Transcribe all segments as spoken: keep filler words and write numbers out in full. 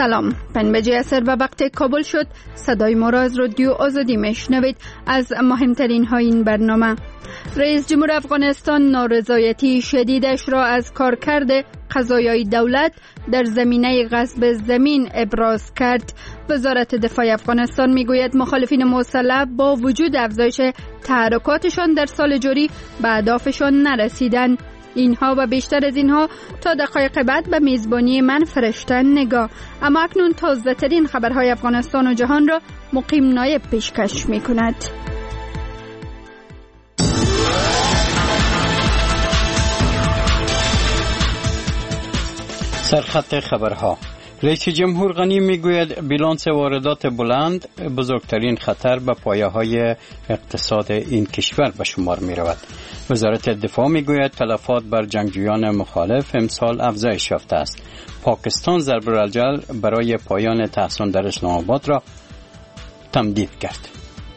سلام، پنج عصر و وقت کابل شد. صدای ما را از رادیو آزادی میشنوید. از مهمترین های این برنامه: رئیس جمهور افغانستان نارضایتی شدیدش را از کارکرد قضایای دولت در زمینه غصب زمین ابراز کرد. وزارت دفاع افغانستان میگوید مخالفین مسلح با وجود افزایش تحرکاتشان در سال جاری به اهدافشان نرسیدند. اینها و بیشتر از اینها تا دقایق بعد به میزبانی من فرشته نگاه. اما اکنون تازه ترین خبرهای افغانستان و جهان را مقیم نایب پیشکش می کند. سرخط خبرها: رئیس جمهور غنی میگوید بیلانس واردات بلند بزرگترین خطر به پایه‌های اقتصاد این کشور به شمار می رود. وزارت دفاع میگوید تلفات بر جنگجویان مخالف امسال افزایش یافته است. پاکستان ضرب الجل برای پایان تحصن در اسلام آباد را تمدید کرد.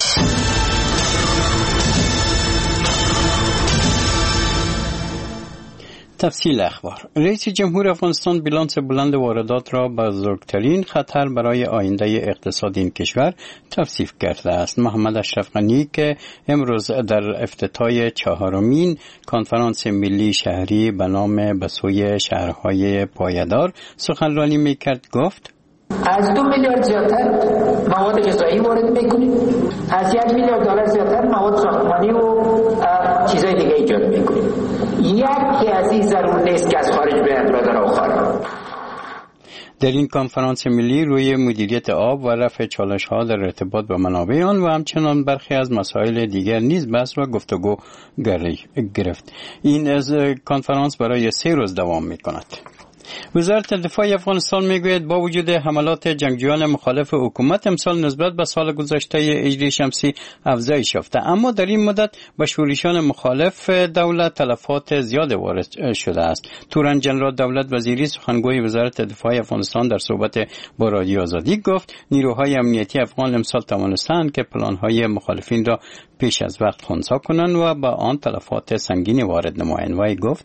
تفصیل اخبار: رئیس جمهور افغانستان بیلانس بلند واردات را بزرگترین خطر برای آینده اقتصاد این کشور توصیف کرده است. محمد اشرف غنی که امروز در افتتاح چهارمین کنفرانس ملی شهری به نام به سوی شهرهای پایدار سخنرانی میکرد گفت: از دو میلیارد زیادتر مواد غذایی وارد میکنیم، از یک میلیارد دلار زیادتر مواد ساختمانی و چیزای دیگه ایجاد میکنیم. یکی از این ضرور نیست که از خارج بیاد برادر آخر. در این کنفرانس ملی روی مدیریت آب و رفع چالش‌ها در ارتباط با منابع آن و همچنان برخی از مسائل دیگر نیز بحث و گفتگو گرفت. این از کنفرانس برای سه روز دوام می‌کند. وزارت دفاع افغانستان میگوید با وجود حملات جنگجویان مخالف حکومت امسال نسبت به سال گذشته هجری شمسی افزایش یافته، اما در این مدت به شورشیان مخالف دولت تلفات زیاد وارد شده است. تورن جنرال دولت وزیری سخنگوی وزارت دفاع افغانستان در صحبت با رادیو آزادی گفت نیروهای امنیتی افغان امسال توانستند که پلان‌های مخالفین را پیش از وقت خنثی کنند و با آن تلفات سنگینی وارد نمایند. وی گفت: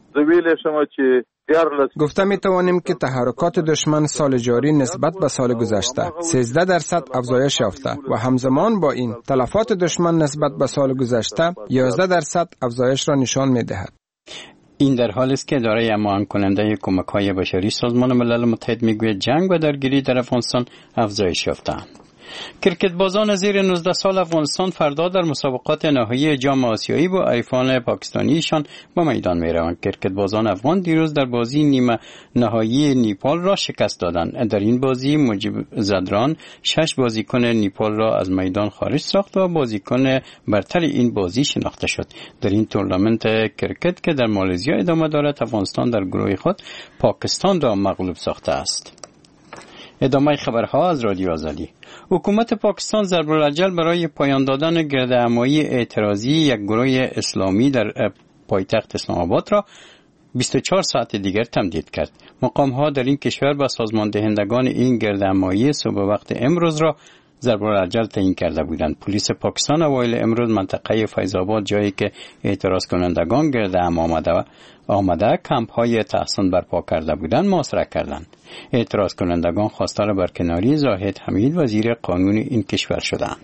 گفته می توانیم که تحرکات دشمن سال جاری نسبت به سال گذشته سیزده درصد افزایش یافته و همزمان با این تلفات دشمن نسبت به سال گذشته یازده درصد افزایش را نشان می دهد. این در حالی است که اداره اماهنگ کننده کمک‌های بشری سازمان ملل متحد میگوید جنگ و درگیری در افغانستان افزایش یافته‌اند. کرکت بازان زیر نوزده سال افغانستان فردا در مسابقات نهایی جام آسیایی با حریفان پاکستانیشان به میدان میروند. کرکت بازان افغان دیروز در بازی نیمه نهایی نیپال را شکست دادند. در این بازی مجیب زدران شش بازیکن نیپال را از میدان خارج ساخت و بازیکن برتر این بازی شناخته شد. در این تورنمنت کرکت که در مالزیا ادامه دارد، افغانستان در گروه خود پاکستان را مغلوب ساخته است. ادامه خبرها از رادیو آزادی. حکومت پاکستان ضرب الجل برای پایان دادن گردهمایی اعتراضی یک گروه اسلامی در پایتخت اسلام آباد را بیست و چهار ساعت دیگر تمدید کرد. مقام‌ها در این کشور با سازمان دهندگان این گردهمایی صبح وقت امروز را ضرب الجل تعیین کرده بودند. پلیس پاکستان اوایل امروز منطقه فیض آباد، جایی که اعتراض کنندگان گرد هم آمده آمده کمپ های تحصن برپا کرده بودند، محاصره کردند. اعتراض کنندگان خواستار برکناری زاهد حمید وزیر قانون این کشور شدند.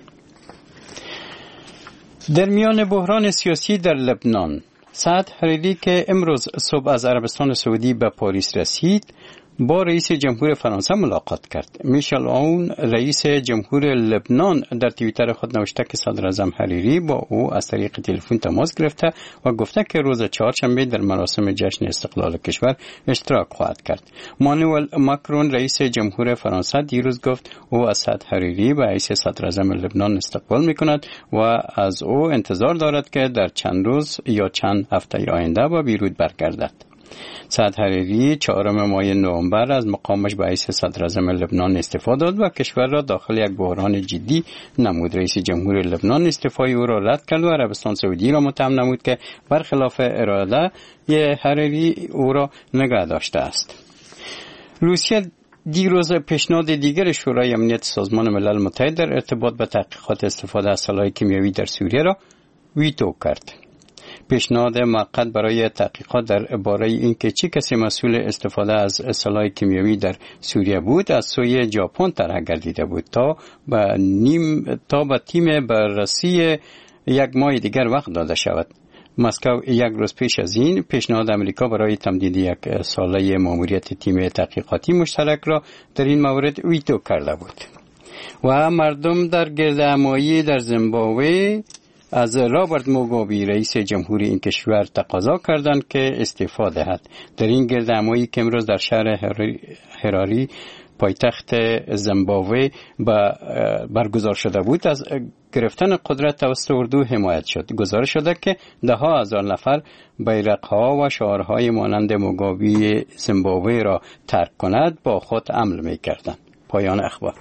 در میان بحران سیاسی در لبنان، سعد حریری که امروز صبح از عربستان سعودی به پاریس رسید با رئیس جمهور فرانسه ملاقات کرد. میشل آون رئیس جمهور لبنان در توییتر خود نوشته که صدر اعظم حریری با او از طریق تلفن تماس گرفته و گفته که روز چهارشنبه در مراسم جشن استقلال کشور اشتراک خواهد کرد. مانوئل ماکرون رئیس جمهور فرانسه دیروز گفت او از سعد حریری به حیث صدر اعظم لبنان استقبال میکند و از او انتظار دارد که در چند روز یا چند هفته آینده به بیروت برگردد. سعد حریری چهارم ماه نوامبر از مقامش به حیث صدر اعظم لبنان استعفا داد و کشور را داخل یک بحران جدی نمود. رئیس جمهور لبنان استعفای او را رد کرد و عربستان سعودی را متهم نمود که برخلاف اراده حریری او را نگه داشته است. روسیه دیروز پیشنهاد دیگر شورای امنیت سازمان ملل متحد در ارتباط با تحقیقات استفاده از سلاح کیمیایی در سوریه را ویتو کرد. پیشنهاد موقت برای تحقیقات درباره اینکه چه کسی مسئول استفاده از سلاح کیمیایی در سوریه بود از سوی ژاپن طرح گردیده بود تا به نیم تا به تیم بررسی یک ماه دیگر وقت داده شود. مسکو یک روز پیش از این پیشنهاد امریکا برای تمدید یک ساله ماموریت تیم تحقیقاتی مشترک را در این مورد ویتو کرده بود. و مردم در گردهمایی در زیمبابوه از رابرت موگابی رئیس جمهوری این کشور تقاضا کردند که استعفا دهد. در این گردهمایی که امروز در شهر هراری پایتخت زیمبابوه برگزار شده بود از گرفتن قدرت توسط اردو حمایت شد. گزارش شده که ده ها هزار نفر بیرق‌ها و شعارهای مانند موگابی زیمبابوه را ترک کند با خود حمل می‌کردند. پایان اخبار.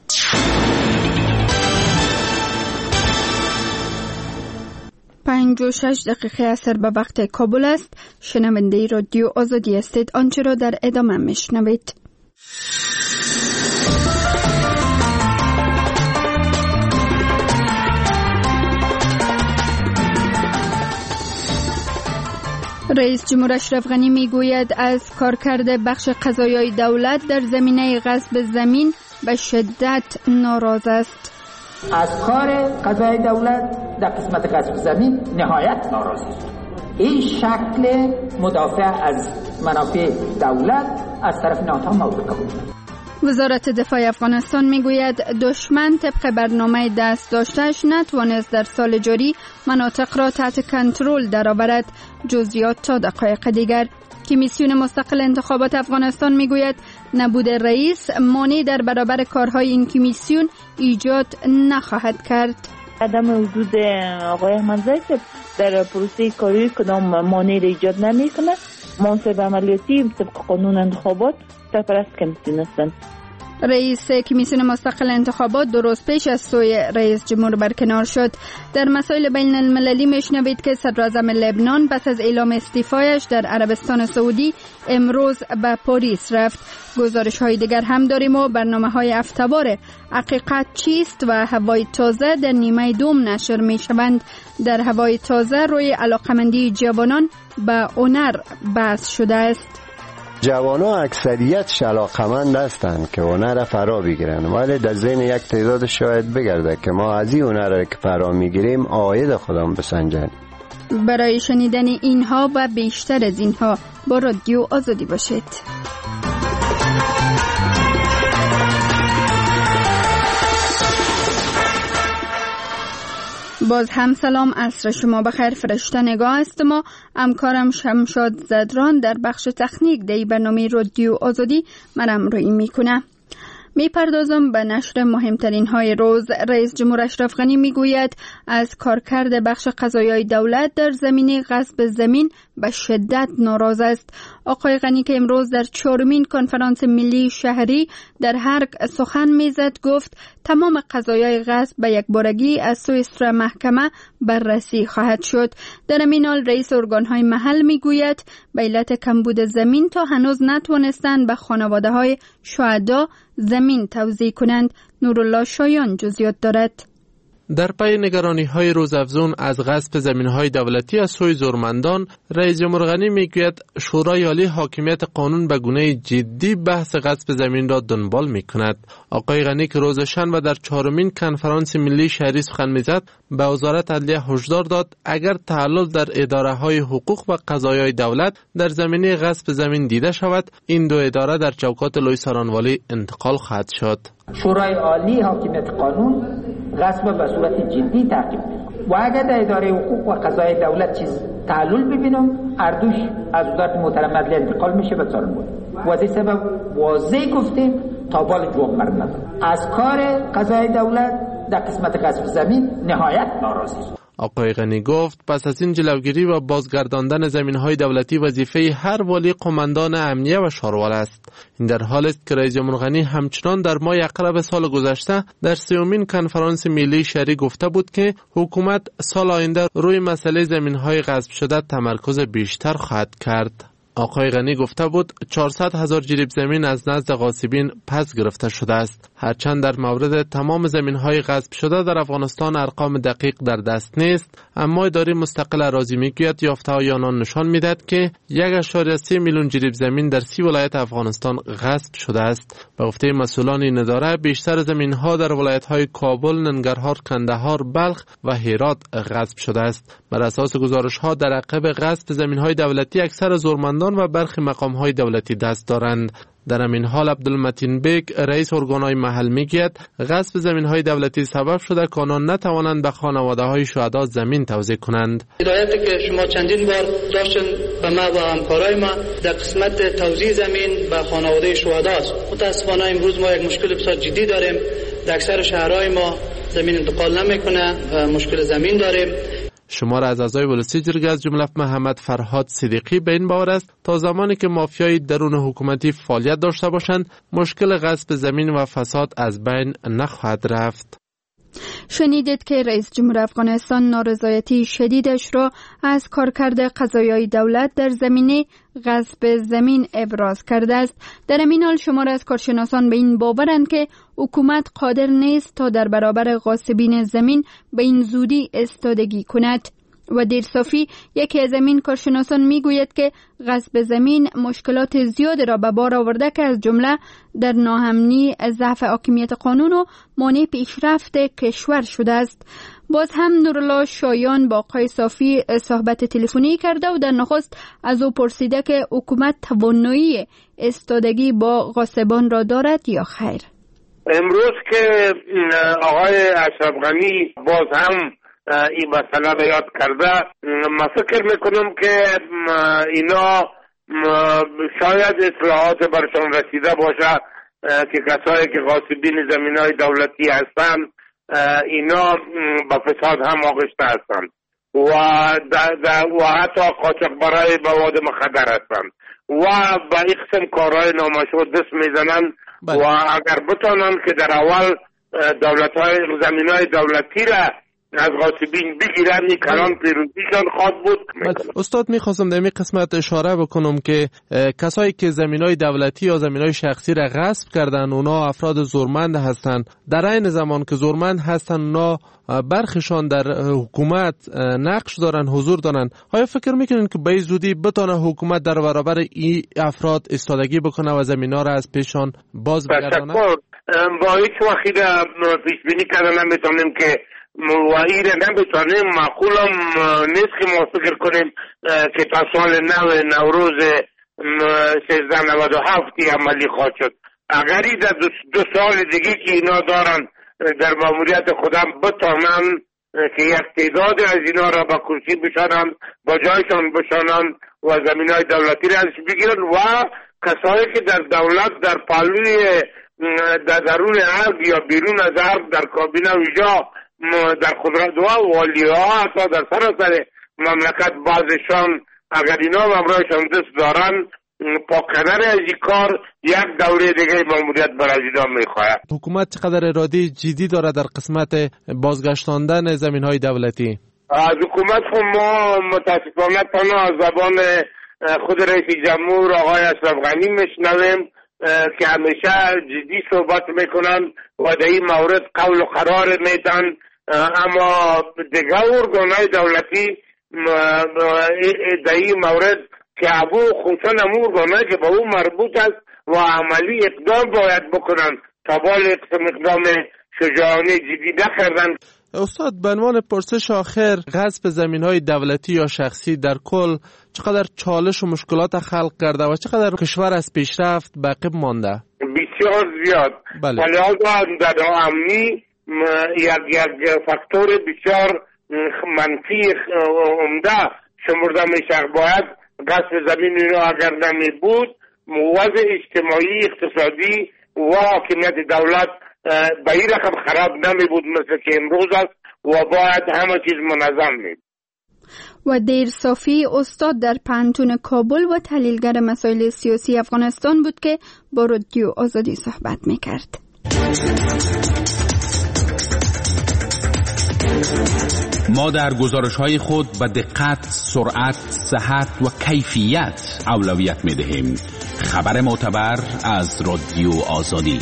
پنج و شش دقیقه اثر به وقت کابل است. شنونده رادیو آزادی هستید. آنچه را در ادامه میشنوید. رئیس جمهور اشرف غنی میگوید از کارکرد بخش قضایای دولت در زمینه غصب زمین به شدت ناراض است. از کار قضای دولت در قسمت غصب زمین نهایت ناراض است. این شکل مدافع از منافع دولت از طرف ناتو مورد قبول. وزارت دفاع افغانستان میگوید دشمن طبق برنامه دست داشتهش نتوانست در سال جاری مناطق را تحت کنترل درآورد. جزئیات تا دقایق دیگر. کمیسیون مستقل انتخابات افغانستان میگوید نبود رئیس مانع در برابر کارهای این کمیسیون ایجاد نخواهد کرد. عدم وجود آقای احمدزی در پروسه کاری کدام مانع ایجاد نمیکنه. منصب عملیاتی طبق قانون انتخابات سرپرست کمیسیون هستند. رئیس کمیسیون مستقل انتخابات دو روز پیش از سوی رئیس جمهور برکنار شد. در مسائل بین المللی میشنوید که صدراعظم لبنان پس از اعلام استعفایش در عربستان سعودی امروز به پاریس رفت. گزارش های دیگر هم داریم و برنامه های افتوار حقیقت چیست و هوای تازه در نیمه دوم نشر می شوند. در هوای تازه روی علاقمندی جوانان به هنر بحث شده است. جوانان اکثریت علاقمند هستند که هنر فرا بگیرن، ولی در ذهن یک تعداد شاید بگرده که ما از این هنر که فرا میگیریم عاید خودمون بسنجیم. برای شنیدن اینها و بیشتر از اینها با رادیو آزادی باشید. باز هم سلام، عصر شما بخیر. فرشته نگاه است ما. همکارم شمشاد زدران در بخش تکنیک دی برنامه رادیو آزادی مرم روی میکنه. می پردازم به نشر مهمترین های روز. رئیس جمهور اشرف غنی می گوید از کارکرد بخش قضایای دولت در زمینه غصب زمین به شدت ناراض است. آقای غنی که امروز در چهارمین کنفرانس ملی شهری در هرگ سخن میزد گفت تمام قضایای غصب به یک بارگی از سوی سر محکمه بررسی خواهد شد. در همین حال رئیس ارگانهای محل می گوید به علت کمبود زمین تا هنوز نتوانستند به خانواده های شهدا زمین توزیع کنند. نورالله شایان جزئیات دارد. در پی نگرانی های روزافزون از غصب زمین های دولتی از سوی زورمندان، رئیس جمهور غنی میگوید شورای عالی حاکمیت قانون به گونه جدی بحث غصب زمین را دنبال می کند. آقای غنی که روز شنبه در چهارمین کنفرانس ملی شهری سخن میزد به وزارت عدلیه هشدار داد اگر تعلل در اداره های حقوق و قضایای دولت در زمینه غصب زمین دیده شود، این دو اداره در چوکات لوی سارانوالی انتقال خواهد شد. شورای عالی حاکمیت قانون غصب به صورت جدی تعقیب و اگر در اداره حقوق و قضای دولت چیز تعلل ببینم اردوش از وزارت محترم عدلیه انتقال میشه به سارانوالی. و از این سبب واضح گفتیم تا بال جواب مرد ندارم. از کار قضای دولت در قسمت غصب زمین نهایت ناراضی است. آقای غنی گفت پس از این جلوگیری و بازگرداندن زمین‌های دولتی وظیفه هر والی قماندان امنیه و شاروال است. این در حالی است که رئیس جمهور غنی همچنان در ماه اقرب سال گذشته در سومین کنفرانس ملی شهری گفته بود که حکومت سال آینده روی مسئله زمین‌های غصب شده تمرکز بیشتر خواهد کرد. آقای غنی گفته بود چهارصد هزار جریب زمین از نزد غاصبین پس گرفته شده است. هرچند در مورد تمام زمین‌های غصب شده در افغانستان ارقام دقیق در دست نیست، اما اداره مستقل اراضی میگوید یافته‌های آنان نشان میدهد که یک و سه میلیون جریب زمین در سی ولایت افغانستان غصب شده است. به گفته مسئولان این اداره بیشتر زمین‌ها در ولایت‌های کابل، ننگرهار، کندهار، بلخ و هرات غصب شده است. بر اساس گزارش‌ها در عقب غصب زمین‌های دولتی اکثر زورمندان و برخی مقام‌های دولتی دست دارند. در همین حال عبدالمتین بیگ رئیس ارگان‌های محل میگوید غصب زمین‌های دولتی سبب شده که آنان نتوانند به خانواده‌های شهدا زمین توزیع کنند. هدایتی که شما چندین بار داشتین به ما و همکارای ما در قسمت توزیع زمین به خانواده شهدا است. متأسفانه امروز ما یک مشکل بسیار جدی داریم. در اکثر شهرهای ما زمین انتقال نمیکنه و مشکل زمین داریم. شمار از اعضای ولسی جرگه از جمله محمد فرهاد صدیقی به این باور است تا زمانی که مافیای درون حکومتی فعالیت داشته باشند مشکل غصب زمین و فساد از بین نخواهد رفت. شنیدید که رئیس جمهور افغانستان نارضایتی شدیدش را از کارکرد قضایای دولت در زمینه غصب زمین ابراز کرده است. در این حال شمار از کارشناسان به این باورند که حکومت قادر نیست تا در برابر غاصبین زمین به این زودی استادگی کند. و دیر صافی یکی از این کارشناسان میگوید که غصب زمین مشکلات زیاد را به بار آورده که از جمله در ناامنی، ضعف حاکمیت قانون و مانع پیشرفت کشور شده است. باز هم نورالله شایان با آقای صافی صحبت تلفنی کرده و در نخست از او پرسیده که حکومت توانایی استادگی با غاصبان را دارد یا خیر. امروز که آقای اشرف غنی باز هم این مسئله را یاد کرده، من فکر میکنم که اینا شاید اصلاحات برشان رسیده باشه که کسایی که غاصبین زمینهای دولتی هستند اینا با فساد هم آغشته هستند و, و حتی قاچاق برای مواد مخدر هستند و با این قسم کارهای نامشروع دست میزنند و اگر بتانند که در اول دولت‌های زمینهای دولتی را از غاصبین بگیرن این کلان پیروزیشان خواهد بود. استاد میخواستم در این قسمت اشاره بکنم که کسایی که زمینای دولتی یا زمینای شخصی را غصب کردن اونا افراد زورمند هستند. در این زمان که زورمند هستن اونا برخشان در حکومت نقش دارن، حضور دارن. آیا فکر میکنین که به زودی بتونه حکومت در برابر این افراد استادگی بکنه و زمینا را از پیشان باز بگردانه؟ با هیچ وقتی پیش بینی کردن نمیتونیم که موایی را نمیتونیم. معقولم نیست که ما فکر کنیم که تا سال نو نوروز سیزده نود و هفت عملی خواهد شد. اگری در دو, دو سال دیگه که اینا دارن در ماموریت خودم بتانن که یک تعداد از اینا را با کرسی بشانن، با جایشان بشانن و زمین های دولتی را ازش بگیرن و کسایی که در دولت در پالوی در درون ارگ یا بیرون از ارگ در کابینه ویژا در قدرت و والی ها حتی در سراسر مملکت بعضشان اگر اینا امرایشان دست دارن پاک کردن از این کار یک دوره دیگه ماموریت برای اینا میخواهد. حکومت چقدر اراده جدی داره در قسمت بازگشتاندن زمین های دولتی؟ از حکومت خود ما متاسفانه تنها از زبان خود رئیس جمهور آقای اشرف غنی میشنویم که همیشه جدی صحبت میکنن و در این مورد قول و قرار میدن، اما دیگه ارگانهای دولتی در این مورد که ابو خصوصا امور ارگانهایی که به اون مربوط است و عملی اقدام باید بکنن تا بال اقدام شجاعانه جدی نکردن. استاد به عنوان پرسش آخر، غصب زمین‌های دولتی یا شخصی در کل چقدر چالش و مشکلات خلق کرده و چقدر کشور از پیشرفت باقی مانده؟ بسیار زیاد. بله. ولی در امنی یک یک فاکتور بسیار منفی عمده شمرده میشه. باید غصب زمین اینا اگر نمی بود وضع اجتماعی، اقتصادی و حاکمیت دولت به این رقم خراب نمی بود مثل که امروز است و باید همه چیز منظم می. و دیر صافی استاد در پانتون کابل و تحلیلگر مسائل سیاسی افغانستان بود که با رادیو آزادی صحبت می کرد. ما در گزارش‌های خود به دقت، سرعت، صحت و کیفیت اولویت می‌دهیم. خبر معتبر از رادیو آزادی.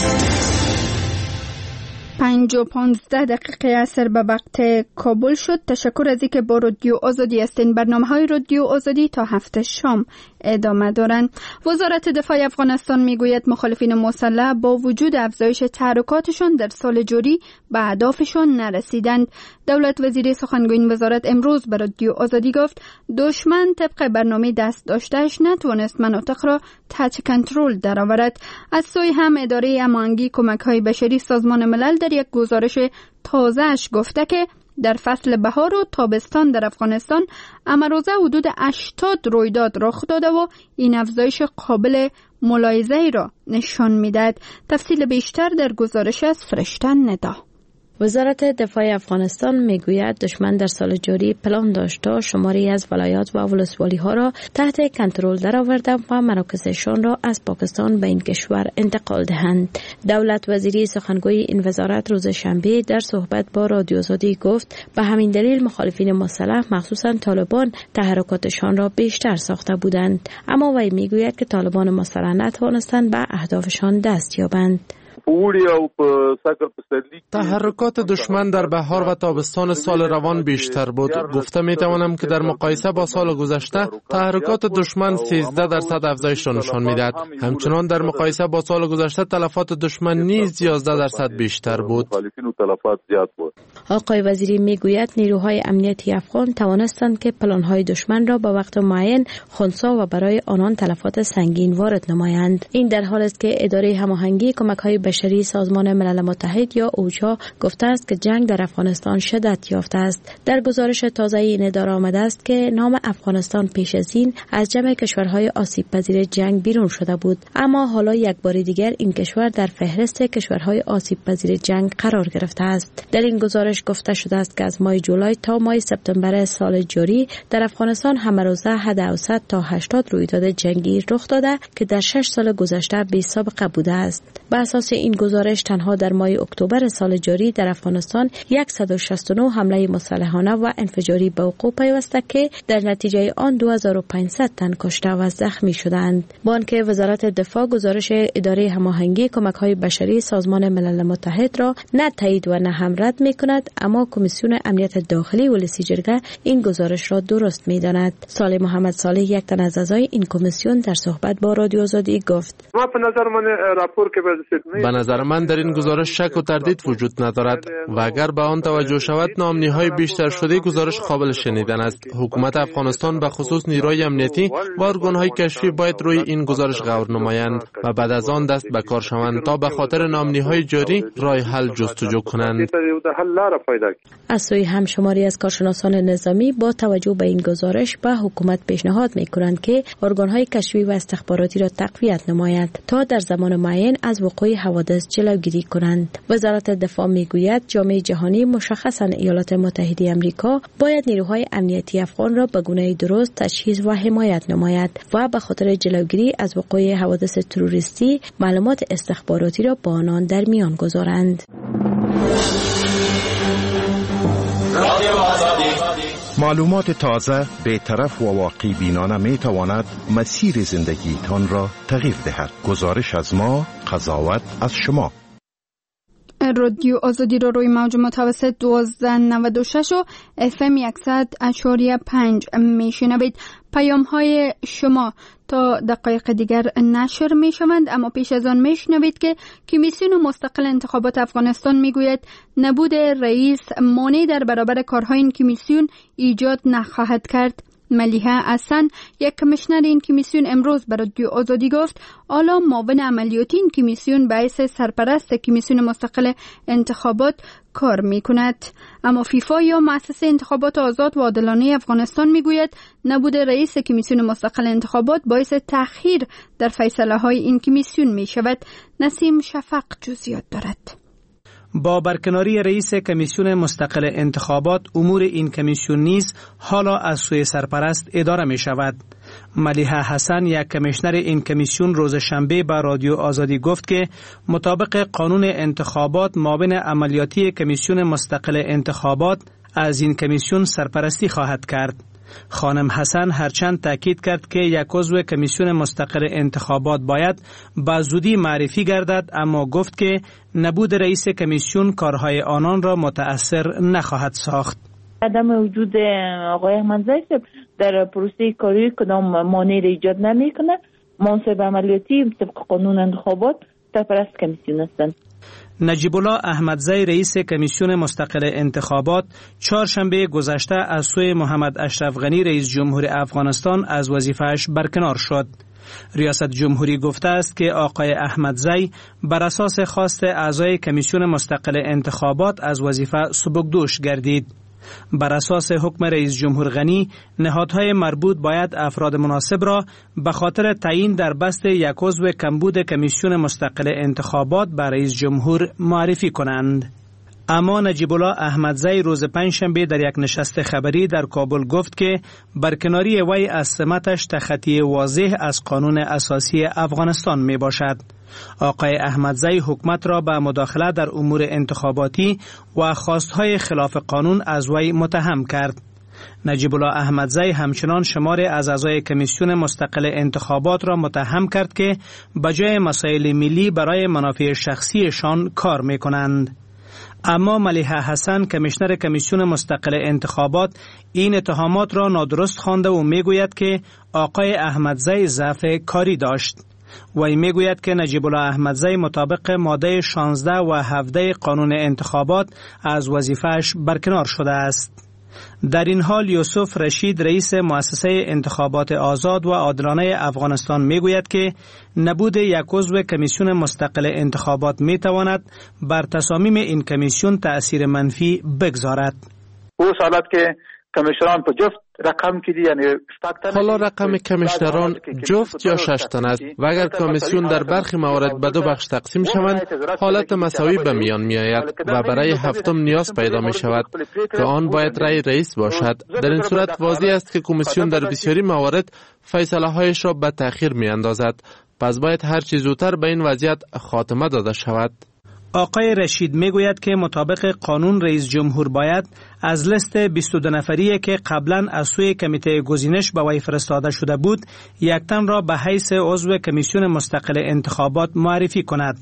پنج و پانزده دقیقه عصر به وقت کابل شد. تشکر از اینکه با رادیو آزادی هستین. برنامه‌های رادیو آزادی تا هفت شام ادامه دارند. وزارت دفاع افغانستان میگوید مخالفین مسلح با وجود افزایش تحرکاتشان در سال جاری به اهدافشان نرسیدند. دولت وزیر سخنگوی این وزارت امروز به رادیو آزادی گفت دشمن طبق برنامه دست داشتهش نتوانست مناطق را تحت کنترل درآورد. از سوی هم اداره امانگی کمک‌های بشری سازمان ملل در یک گزارش تازه‌اش گفته که در فصل بهار و تابستان در افغانستان امروزه حدود هشتاد رویداد رخ داده و این افزایش قابل ملاحظه‌ای را نشان می‌دهد. تفصیل بیشتر در گزارش از فرشته ندا. وزارت دفاع افغانستان میگوید دشمن در سال جاری پلان داشت تا شماری از ولایات و ولسوالی ها را تحت کنترل درآورده و مراکزشان را از پاکستان به این کشور انتقال دهند. دولت وزیری سخنگوی این وزارت روز شنبه در صحبت با رادیو آزادی گفت به همین دلیل مخالفین مسلح مخصوصا طالبان تحرکاتشان را بیشتر ساخته بودند، اما وی میگوید که طالبان مسلح نتوانستند به اهدافشان دست یابند. تحرکات دشمن در بهار و تابستان سال روان بیشتر بود. گفته می توانم که در مقایسه با سال گذشته تحرکات دشمن سیزده درصد افزایش را نشان میدهد. همچنان در مقایسه با سال گذشته تلفات دشمن نیز یازده درصد بیشتر بود. آقای وزیری میگوید نیروهای امنیتی افغان توانستند که پلانهای دشمن را با وقت معین خنثی و برای آنان تلفات سنگین وارد نمایند. این در حالی است که اداره هماهنگی کمک‌های بشری سازمان ملل متحد یا اوچا گفته است که جنگ در افغانستان شدت یافته است. در گزارش تازه این اداره آمده است که نام افغانستان پیش از این از جمع کشورهای آسیب پذیر جنگ بیرون شده بود، اما حالا یک بار دیگر این کشور در فهرست کشورهای آسیب پذیر جنگ قرار گرفته است. در این گزارش گفته شده است که از ماه جولای تا ماه سپتامبر سال جاری در افغانستان همروزه حد اوسط تا هشتاد رویداد جنگی رخ داده که در شش سال گذشته بی سابقه بوده است. بر اساس این گزارش تنها در ماه اکتبر سال جاری در افغانستان صد و شصت و نه حمله مسلحانه و انفجاری به وقوع پیوسته که در نتیجه آن دو هزار و پانصد تن کشته و زخمی شدند. با آنکه وزارت دفاع گزارش اداره هماهنگی کمک‌های بشری سازمان ملل متحد را نه تایید و نه هم رد می‌کند، اما کمیسیون امنیت داخلی ولسی جرگه این گزارش را درست می‌داند. صالح محمد صالح یک تن از اعضای این کمیسیون در صحبت با رادیو آزادی گفت: ما به نظر من راپور که به نظر من در این گزارش شک و تردید وجود ندارد و اگر به آن توجه شود نامنی‌های بیشتر شده گزارش قابل شنیدن است. حکومت افغانستان به خصوص نیروهای امنیتی و ارگان‌های کشفی باید روی این گزارش غور نمایند و بعد از آن دست به کار شوند تا به خاطر نامنی‌های جاری راه حل جستجو کنند. از سوی هم شماری از کارشناسان نظامی با توجه به این گزارش به حکومت پیشنهاد می‌کنند که ارگان‌های کشفی و استخباراتی را تقویت نماید تا در زمان معین از وقوع حوادث جلوگیری کنند. وزارت دفاع میگوید جامعه جهانی مشخصاً ایالات متحده آمریکا باید نیروهای امنیتی افغان را به گونه درست تجهیز و حمایت نماید و به خاطر جلوگیری از وقوع حوادث تروریستی معلومات استخباراتی را با آنان در میان گذارند. معلومات تازه، بی‌طرف و واقع بینانه می تواند مسیر زندگیتان را تغییر دهد. گزارش از ما، قضاوت از شما. رادیو آزادی را روی موج متوسط دوازده نود و شش و اف ام صد اشاریه پنج میشنوید. پیام های شما تا دقایق دیگر نشر می شوند، اما پیش از آن میشنوید که کمیسیون مستقل انتخابات افغانستان میگوید نبود رئیس مانع در برابر کارهای این کمیسیون ایجاد نخواهد کرد. ملیحه حسن یک کمیشنر این کمیسیون امروز به رادیو آزادی گفت حالا معاون عملیاتی این کمیسیون به حیث سرپرست کمیسیون مستقل انتخابات کار می کند. اما فیفا یا مؤسسه انتخابات آزاد و عادلانه افغانستان می گوید نبود رئیس کمیسیون مستقل انتخابات باعث تأخیر در فیصله های این کمیسیون می شود. نسیم شفق جزئیات دارد. با برکناری رئیس کمیسیون مستقل انتخابات امور این کمیسیون نیز حالا از سوی سرپرست اداره می شود. ملیحه حسن یک کمیشنر این کمیسیون روز شنبه به رادیو آزادی گفت که مطابق قانون انتخابات معاون عملیاتی کمیسیون مستقل انتخابات از این کمیسیون سرپرستی خواهد کرد. خانم حسن هرچند تاکید کرد که یک عضو کمیسیون مستقل انتخابات باید به زودی معرفی گردد، اما گفت که نبود رئیس کمیسیون کارهای آنان را متأثر نخواهد ساخت. عدم وجود آقای احمدزی در پروسه کاری کدام مانع ایجاد نمیکنه. منصب عملیاتی طبق قانون انتخابات سرپرست کمیسیون هستند. نجیب الله احمدزی رئیس کمیسیون مستقل انتخابات چهارشنبه گذشته از سوی محمد اشرف غنی رئیس جمهور افغانستان از وظیفه‌اش برکنار شد. ریاست جمهوری گفته است که آقای احمدزی بر اساس خواست اعضای کمیسیون مستقل انتخابات از وظیفه سبکدوش گردید. بر اساس حکم رئیس جمهور غنی، نهادهای مربوط باید افراد مناسب را به خاطر تعیین در بست یک عضو کمبود کمیسیون مستقل انتخابات به رئیس جمهور معرفی کنند. اما نجیب الله احمدزی روز پنجشنبه در یک نشست خبری در کابل گفت که برکناری وی از سمتش تخطی واضح از قانون اساسی افغانستان می باشد. آقای احمدزی حکومت را به مداخله در امور انتخاباتی و خواستهای خلاف قانون از وی متهم کرد. نجیب الله احمدزی همچنان شمار از اعضای کمیسیون مستقل انتخابات را متهم کرد که بجای مسائل ملی برای منافع شخصیشان کار می کنند. اما ملیحه حسن کمیشنر کمیسیون مستقل انتخابات این اتهامات را نادرست خوانده و میگوید که آقای احمدزی ضعف کاری داشت. وی میگوید که نجیب الله احمدزی مطابق ماده شانزده و هفده قانون انتخابات از وظیفه‌اش برکنار شده است. در این حال یوسف رشید رئیس مؤسسه انتخابات آزاد و عادلانه افغانستان میگوید که نبود یک عضو کمیسیون مستقل انتخابات میتواند بر تصامیم این کمیسیون تأثیر منفی بگذارد. او حالت که کمیشنران په جفت رقم کې دي، یعنی حالا رقم کمیشنران جفت یا شش تن است و اگر کمیسیون در برخی موارد به دو بخش تقسیم شوند حالت مساوی به میان می آید و برای هفتم نیاز پیدا می شود که آن باید رأی رئیس باشد. در این صورت واضح است که کمیسیون در بسیاری موارد فیصله هایش را به تأخیر می اندازد، پس باید هر چیز زودتر به این وضعیت خاتمه داده شود. آقای رشید میگوید که مطابق قانون رئیس جمهور باید از لیست بیست و دو نفری که قبلا از سوی کمیته گزینش به وی فرستاده شده بود یک تن را به حیث عضو کمیسیون مستقل انتخابات معرفی کند.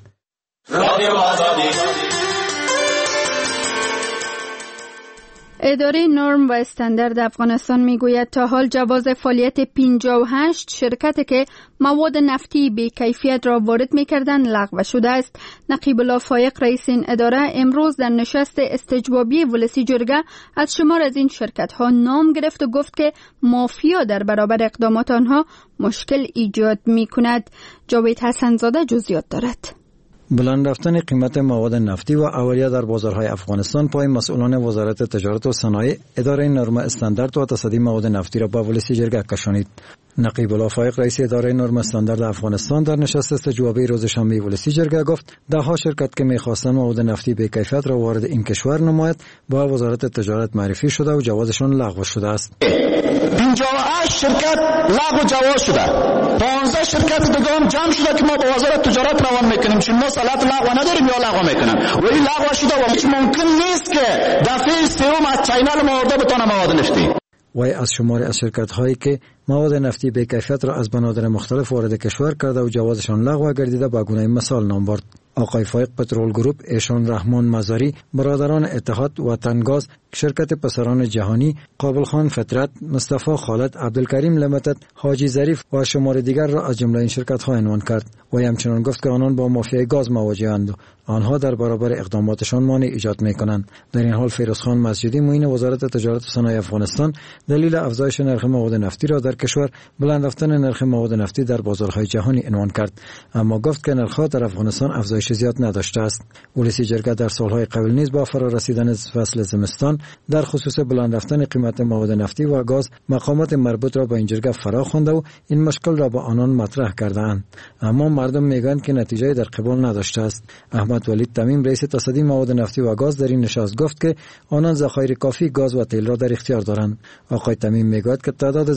اداره نرم و استاندارد افغانستان میگوید تا حال جواز فعالیت پنجاه و هشت شرکت که مواد نفتی بی کیفیت را وارد میکردند لغو شده است. نقیب الله فایق رئیس این اداره امروز در نشست استجوابی ولسی جرگه از شمار از این شرکت ها نام گرفت و گفت که مافیا در برابر اقدامات آنها مشکل ایجاد میکند. جاوید حسنزاده جزئیات دارد. بلند رفتن قیمت مواد نفتی و اولیه در بازارهای افغانستان پای مسئولان وزارت تجارت و صنایع اداره نرم استاندارد و تصدی مواد نفتی را به ولسی جرگه کشانید. نقیب الله فایق رئیس اداره نرم استاندارد افغانستان در نشست استجوابی روز شنبه ولسی جرگه گفت دهها شرکت که می‌خواستند مواد نفتی به کیفیت را وارد این کشور نماید با وزارت تجارت معرفی شده و جوازشان لغو شده است. پنجاه و هشت شرکت لغو جواز شده، پانزده شرکت دیگه هم جمع شده که ما با وزارت تجارت روان میکنیم چون ما صلاحیت لغو نداریم یا لغو میکنن و این لغو شده و هیچ ممکن نیست که دفعه سوم از چینل مواد بتونه مواد نفتی. وی از شمار از شرکت هایی که مواد نفتی به کیفیت را از بنادر مختلف وارد کشور کرده و جوازشان لغو گردیده با گونه مثال نام برد. آقای فایق پترول گروپ، ایشان رحمان مزاری، برادران اتحاد، وطنگاز، شرکت پسران جهانی، قابل خان فطرت، مصطفی خالد، عبدالکریم لمیتد، حاجی ظریف و شمار دیگر را از جمله این شرکت ها عنوان کرد و همچنان گفت که آنان با مافیای گاز مواجه‌اند و آنها در برابر اقداماتشان مانع ایجاد می‌کنند. در این حال فیروزخان مسجدی معین وزارت تجارت و صنایع افغانستان دلیل افزایش نرخ مواد نفتی را در کشور بلند رفتن نرخ مواد نفتی در بازارهای جهانی عنوان کرد، اما گفت که نرخ‌ها در افغانستان افزایش زیاد نداشته است. ولسی جرگه در سالهای قبل نیز با فرا رسیدن فصل زمستان در خصوص بلند رفتن قیمت مواد نفتی و گاز مقامات مربوط را با این جرگه فرا خوانده و این مشکل را با آنان مطرح کرده‌اند، اما مردم میگویند که نتیجه در قبال نداشته است. احمد ولید تمیم رئیس تصدی مواد نفتی و گاز در این نشست گفت که آنان ذخایر کافی گاز و تیل را در اختیار دارند. آقای تمیم میگوید که تعداد ذخایر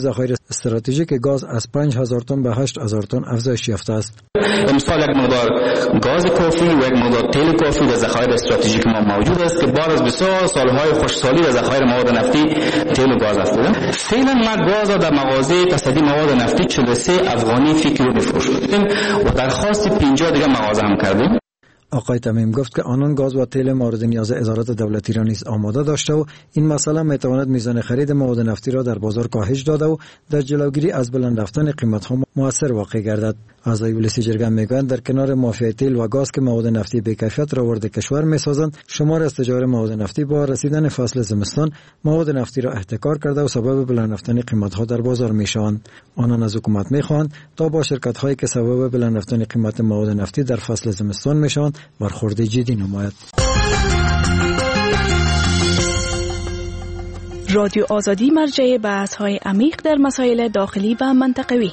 استراتژیک گاز از پنج هزار تن به هشت هزار تن افزایش یافته است. امسال یک مقدار گاز کافی و یک مقدار تیل کافی در ذخایر استراتژیک ما موجود است که بعد از بسیار سالهای خوشسالی در ذخایر مواد نفتی تیل و گاز افتادن. فعلا ما گاز در مغازه تصدی مواد نفتی چهل و سه افغانی فی کیلو می‌فروشیم و درخواست پنجاه دیگه مغازه هم کردیم. آقای تمیم گفت که آنان گاز و تیل مورد نیاز ادارات دولتی را نیز آماده داشته و این مسئله میتواند میزان خرید مواد نفتی را در بازار کاهش داده و در جلوگیری از بلند رفتن قیمت‌ها مؤثر واقع گردد. اعضای ولسی جرگه میگویند در کنار مافیای تیل و گاز که مواد نفتی بی‌کیفیت را وارد کشور میسازند، شمار از تجار مواد نفتی با رسیدن فصل زمستان مواد نفتی را احتکار کرده و سبب بلند رفتن قیمت‌ها در بازار میشوند. آنان از حکومت میخواهند تا با شرکت‌هایی که سبب بلند رفتن قیمت مواد نفتی در فصل زمستان میشوند برخورد جدی نماید. رادیو آزادی مرجع بحث‌های عمیق در مسائل داخلی و منطقوی.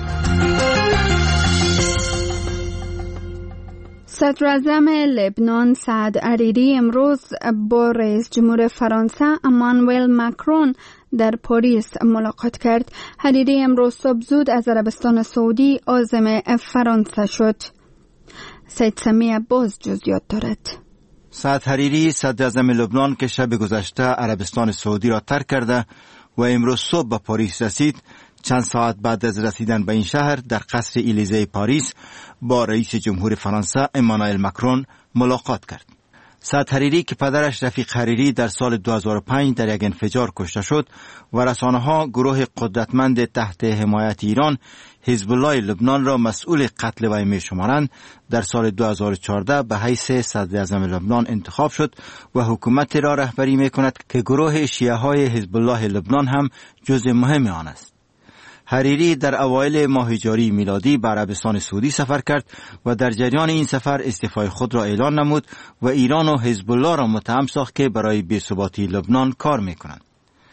صدر اعظم لبنان سعد عریری امروز با رئیس جمهور فرانسه امانوئل ماکرون در پاریس ملاقات کرد. عریری امروز صبح زود از عربستان سعودی عازم فرانسه شد. سید سمی عباس جزئیات دارد. سعد حریری صدر اعظم لبنان که شب گذشته عربستان سعودی را ترک کرده و امروز صبح به پاریس رسید، چند ساعت بعد از رسیدن به این شهر در قصر الیزه پاریس با رئیس جمهور فرانسه امانوئل ماکرون ملاقات کرد. سعد حریری که پدرش رفیق حریری در سال دو هزار و پنج در یک انفجار کشته شد و رسانه‌ها گروه قدرتمند تحت حمایت ایران حزب الله لبنان را مسئول قتل وی می‌شمارند، در سال دو هزار و چهارده به حیث صدر اعظم لبنان انتخاب شد و حکومت را رهبری می‌کند که گروه شیعه‌های حزب الله لبنان هم جزء مهم آن است. حریری در اوایل ماه جاری میلادی به عربستان سعودی سفر کرد و در جریان این سفر استعفای خود را اعلان نمود و ایران و حزب الله را متهم ساخت که برای بی‌ثباتی لبنان کار می‌کنند.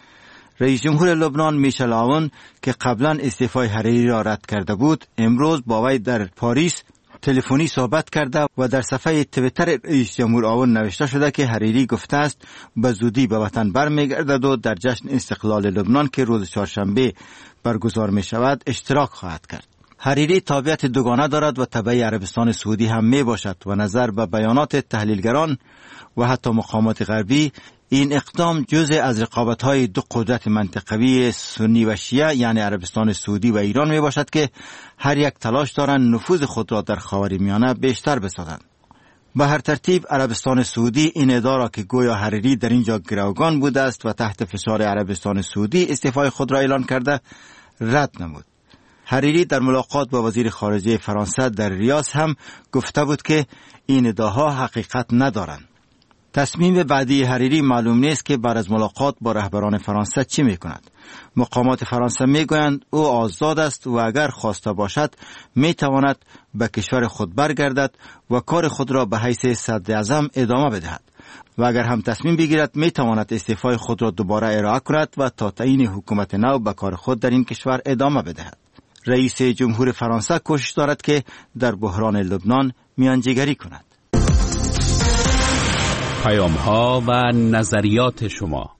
رئیس جمهور لبنان میشل عون که قبلا استعفای حریری را رد کرده بود، امروز با وی در پاریس تلفنی صحبت کرده و در صفحه توییتر رئیس جمهور عون نوشته شده که حریری گفته است به زودی به وطن برمیگردد و در جشن استقلال لبنان که روز چهارشنبه برگزار می شود اشتراک خواهد کرد. حریری تابعیت دوگانه دارد و تبع عربستان سعودی هم می باشد و نظر به بیانات تحلیلگران و حتی مقامات غربی این اقدام جزء از رقابت‌های دو قدرت منطقوی سنی و شیعه یعنی عربستان سعودی و ایران می باشد که هر یک تلاش دارند نفوذ خود را در خاورمیانه بیشتر بسازند. به هر ترتیب عربستان سعودی این ادعا را که گویا حریری در اینجا گروگان بوده است و تحت فشار عربستان سعودی استعفای خود را اعلان کرده رد نمود. حریری در ملاقات با وزیر خارجه فرانسه در ریاض هم گفته بود که این ادعاها حقیقت ندارند. تصمیم بعدی حریری معلوم نیست که بعد از ملاقات با رهبران فرانسه چی میکند. مقامات فرانسه میگویند او آزاد است و اگر خواسته باشد میتواند به کشور خود برگردد و کار خود را به حیث صدر اعظم ادامه بدهد و اگر هم تصمیم بگیرد میتواند استعفای خود را دوباره ارائه کند و تا تعیین حکومت نو به کار خود در این کشور ادامه بدهد. رئیس جمهور فرانسه کوشش دارد که در بحران لبنان میانجیگری کند. پیام ها و نظریات شما.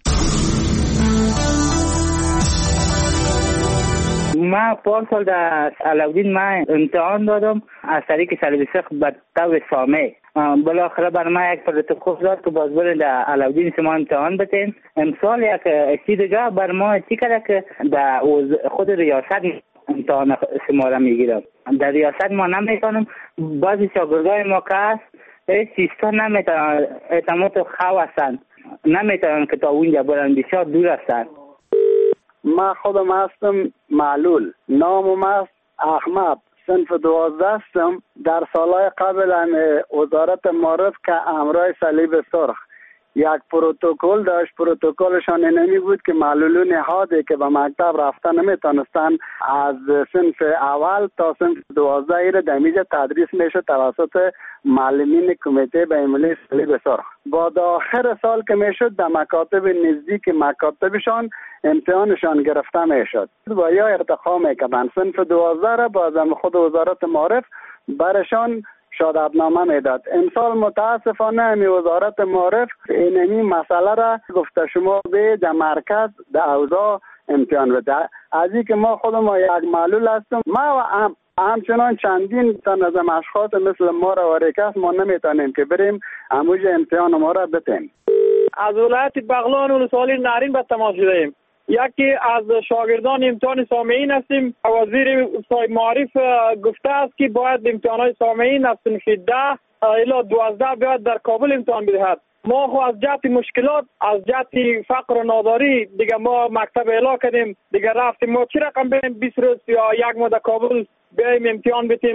من پارسال در علاودین من امتحان دادم از طریق سرویسخ به طور سامع. بالاخره برای من یک پروتکل داد که باز برین در علاودین شما امتحان بتین. امسال یک چیز دیگه برای ما چی کرده که در خود ریاست امتحان شما را میگیرم. در ریاست ما نمیتونم، بعضی شاگردای ما که هست سیستان نمیتونن، اعتماد خو هستن، نمیتونن که تا اونجا برن، بسیار دور هستن. من خودم هستم معلول، نامم است احمد، صنف دوازده هستم. در سالهای قبل وزارت معارف که همراه صلیب سرخ یک پروتکل داشت. پروتکلشان اینمی بود که معلولون حاده که به مکتب رفتن نمیتونستن از صنف اول تا صنف دوازده ایره دمیجه تدریس میشه توسط معلمین کمیته بین‌المللی صلیب سرخ. با آخر سال که میشد در مکاتب نزدیک مکاتبشان امتحانشان گرفته میشد و یا ارتقا میکردن. صنف دوازده را باز خود وزارت معارف برشان شهادتنامه میداد. امسال متاسفانه همی وزارت معارف اینمی مسئله را گفته شما به در مرکز در اوضاع امتحان بده. از این که ما خود ما یک معلول هستیم، ما و هم همچنان چندین تن از اشخاص مثل ما را و ریکس ما نمیتونیم که بریم اموج امتحان ما را بتیم. از ولایت بغلان ولسوالی نارین به تماس شدیم. یکی از شاگردان امتحان سامعین هستیم. وزیر صاحب معارف گفته است که باید امتحانات سامعین از صنف ده الی دوازده باید در کابل امتحان بدهد. ما خو از جهت مشکلات، از جهت فقر و ناداری دیگه ما مکتب اعلام کردیم، دیگه رفتیم ما چی رقم بریم بیست روز یا یک ماه در کابل بیایم امتحان بدیم.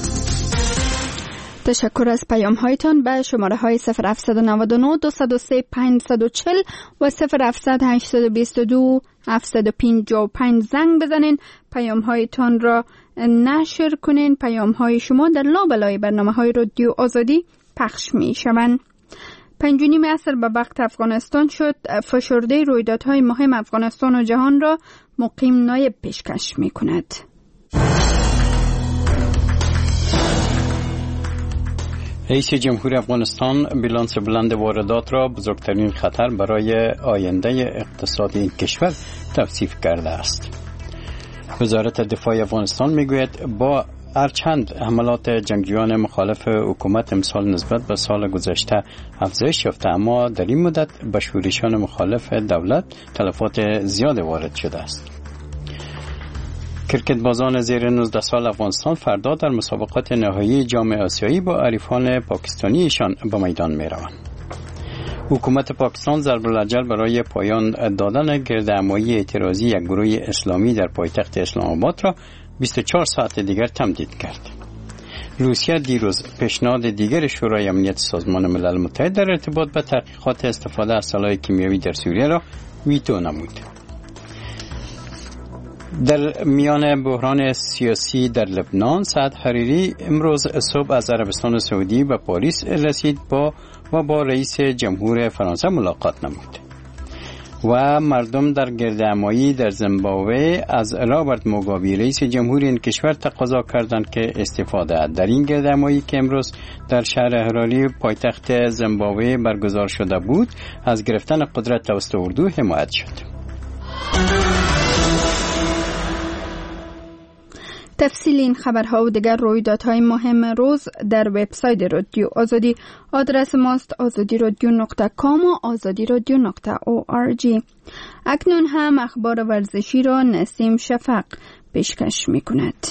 تشکر از پیام هایتان. به شماره های صفر هفت نه نه دو صفر سه پنج چهار صفر و صفر هفت هشت دو دو هفت پنج پنج زنگ بزنین. پیام هایتان را نشر کنین. پیام های شما در لابلای برنامه های رادیو آزادی پخش می شوند. پنج و نیم عصر به وقت افغانستان شد. فشرده رویدادهای مهم افغانستان و جهان را مقیم نایب پیشکش می کند. رئیس جمهور افغانستان بیلانس بلند واردات را بزرگترین خطر برای آینده اقتصاد این کشور توصیف کرده است. وزارت دفاع افغانستان میگوید با هرچند حملات جنگجویان مخالف حکومت امسال نسبت به سال گذشته افزایش یافته، اما در این مدت به شورشیان مخالف دولت تلفات زیاد وارد شده است. کرکت بازان زیر نوزده سال افغانستان فردا در مسابقات نهایی جام آسیایی با حریفان پاکستانیشان به میدان می روند. حکومت پاکستان ضرب الاجل برای پایان دادن گردهمایی اعتراضی یک گروه اسلامی در پایتخت اسلام آباد را بیست و چهار ساعت دیگر تمدید کرد. روسیه دیروز پیشنهاد دیگر شورای امنیت سازمان ملل متحد در ارتباط به تحقیقات استفاده از سلاح کیمیایی در سوریه را ویتو نمود. در میان بحران سیاسی در لبنان، سعد حریری امروز صبح از عربستان سعودی به پاریس رسید با و با رئیس جمهور فرانسه ملاقات نمود. و مردم در گردهمایی در زیمبابوه از رابرت موگابی رئیس جمهور این کشور تقاضا کردند که استفاده در این گردهمایی که امروز در شهر هرالی پایتخت زیمبابوه برگزار شده بود از گرفتن قدرت توسط اردو حمایت شد. تفصیل این خبرها و دیگر رویدادهای مهم روز در وبسایت رادیو آزادی. آدرس ماست آزادی رادیو نقطه کام و آزادی رادیو نقطه او آر جی. اکنون هم اخبار ورزشی را نسیم شفق پیشکش می کند.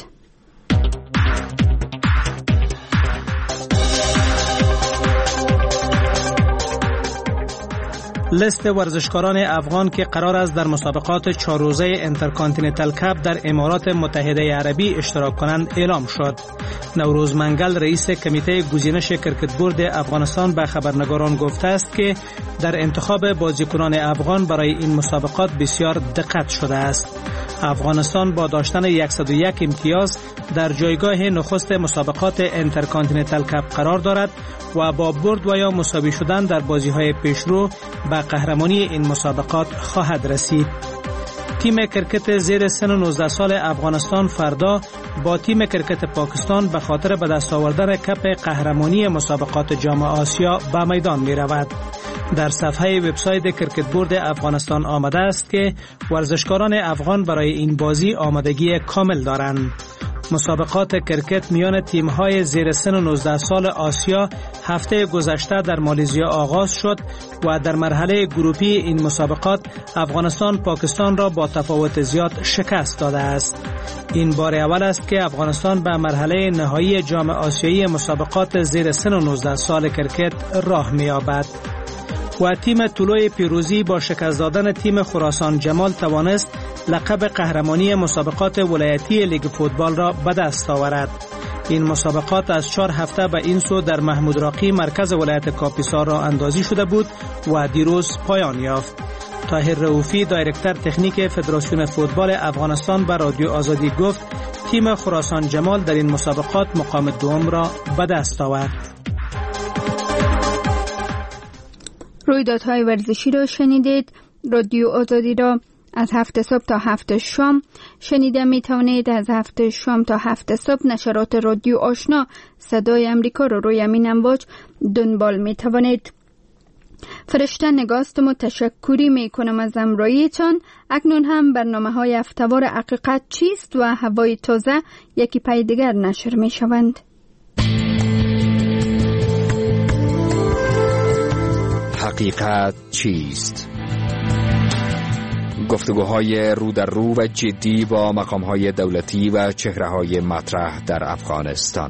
لیست ورزشکاران افغان که قرار است در مسابقات چهار روزه انترکانتیننتال کاپ در امارات متحده عربی اشتراک کنند اعلام شد. نوروز منگل رئیس کمیته گزینش کرکت بورد افغانستان به خبرنگاران گفته است که در انتخاب بازیکنان افغان برای این مسابقات بسیار دقت شده است. افغانستان با داشتن صد و یک امتیاز در جایگاه نخست مسابقات انترکانتیننتال کاپ قرار دارد و با برد و یا مساوی شدن در بازی‌های پیشرو به قهرمانی این مسابقات خواهد رسید. تیم کرکت زیر سن نوزده سال افغانستان فردا با تیم کرکت پاکستان به خاطر به دست آوردن کپ قهرمانی مسابقات جام آسیا به میدان می رود. در صفحه وبسایت کرکت بورد افغانستان آمده است که ورزشکاران افغان برای این بازی آمادگی کامل دارند. مسابقات کرکت میان تیم‌های زیر سن نوزده سال آسیا هفته گذشته در مالزیا آغاز شد و در مرحله گروپی این مسابقات افغانستان پاکستان را با تفاوت زیاد شکست داده است. این بار اول است که افغانستان به مرحله نهایی جام آسیایی مسابقات زیر سن نوزده سال کرکت راه می‌یابد. و تیم طلوع پیروزی با شکست دادن تیم خراسان جمال توانست لقب قهرمانی مسابقات ولایتی لیگ فوتبال را به دست آورد. این مسابقات از چهار هفته به این سو در محمود راقی مرکز ولایت کاپیسا را اندازی شده بود و دیروز پایان یافت. طاهر رؤوفی دایرکتور تکنیک فدراسیون فوتبال افغانستان به رادیو آزادی گفت تیم خراسان جمال در این مسابقات مقام دوم را به دست آورد. رویدادهای ورزشی را شنیدید. رادیو آزادی را از هفت صبح تا هفت شام شنیده می توانید. از هفت شام تا هفت صبح نشرات رادیو آشنا صدای امریکا را روی امین امواج دنبال می توانید. فرشته نگاستم و تشکری می کنم از امراییتان. اکنون هم برنامه های هفته‌وار حقیقت چیست و هوای تازه یکی پای دیگر نشر می شوند. حقیقت چیست؟ گفتگوهای رو در رو و جدی با مقامهای دولتی و چهره‌های مطرح در افغانستان.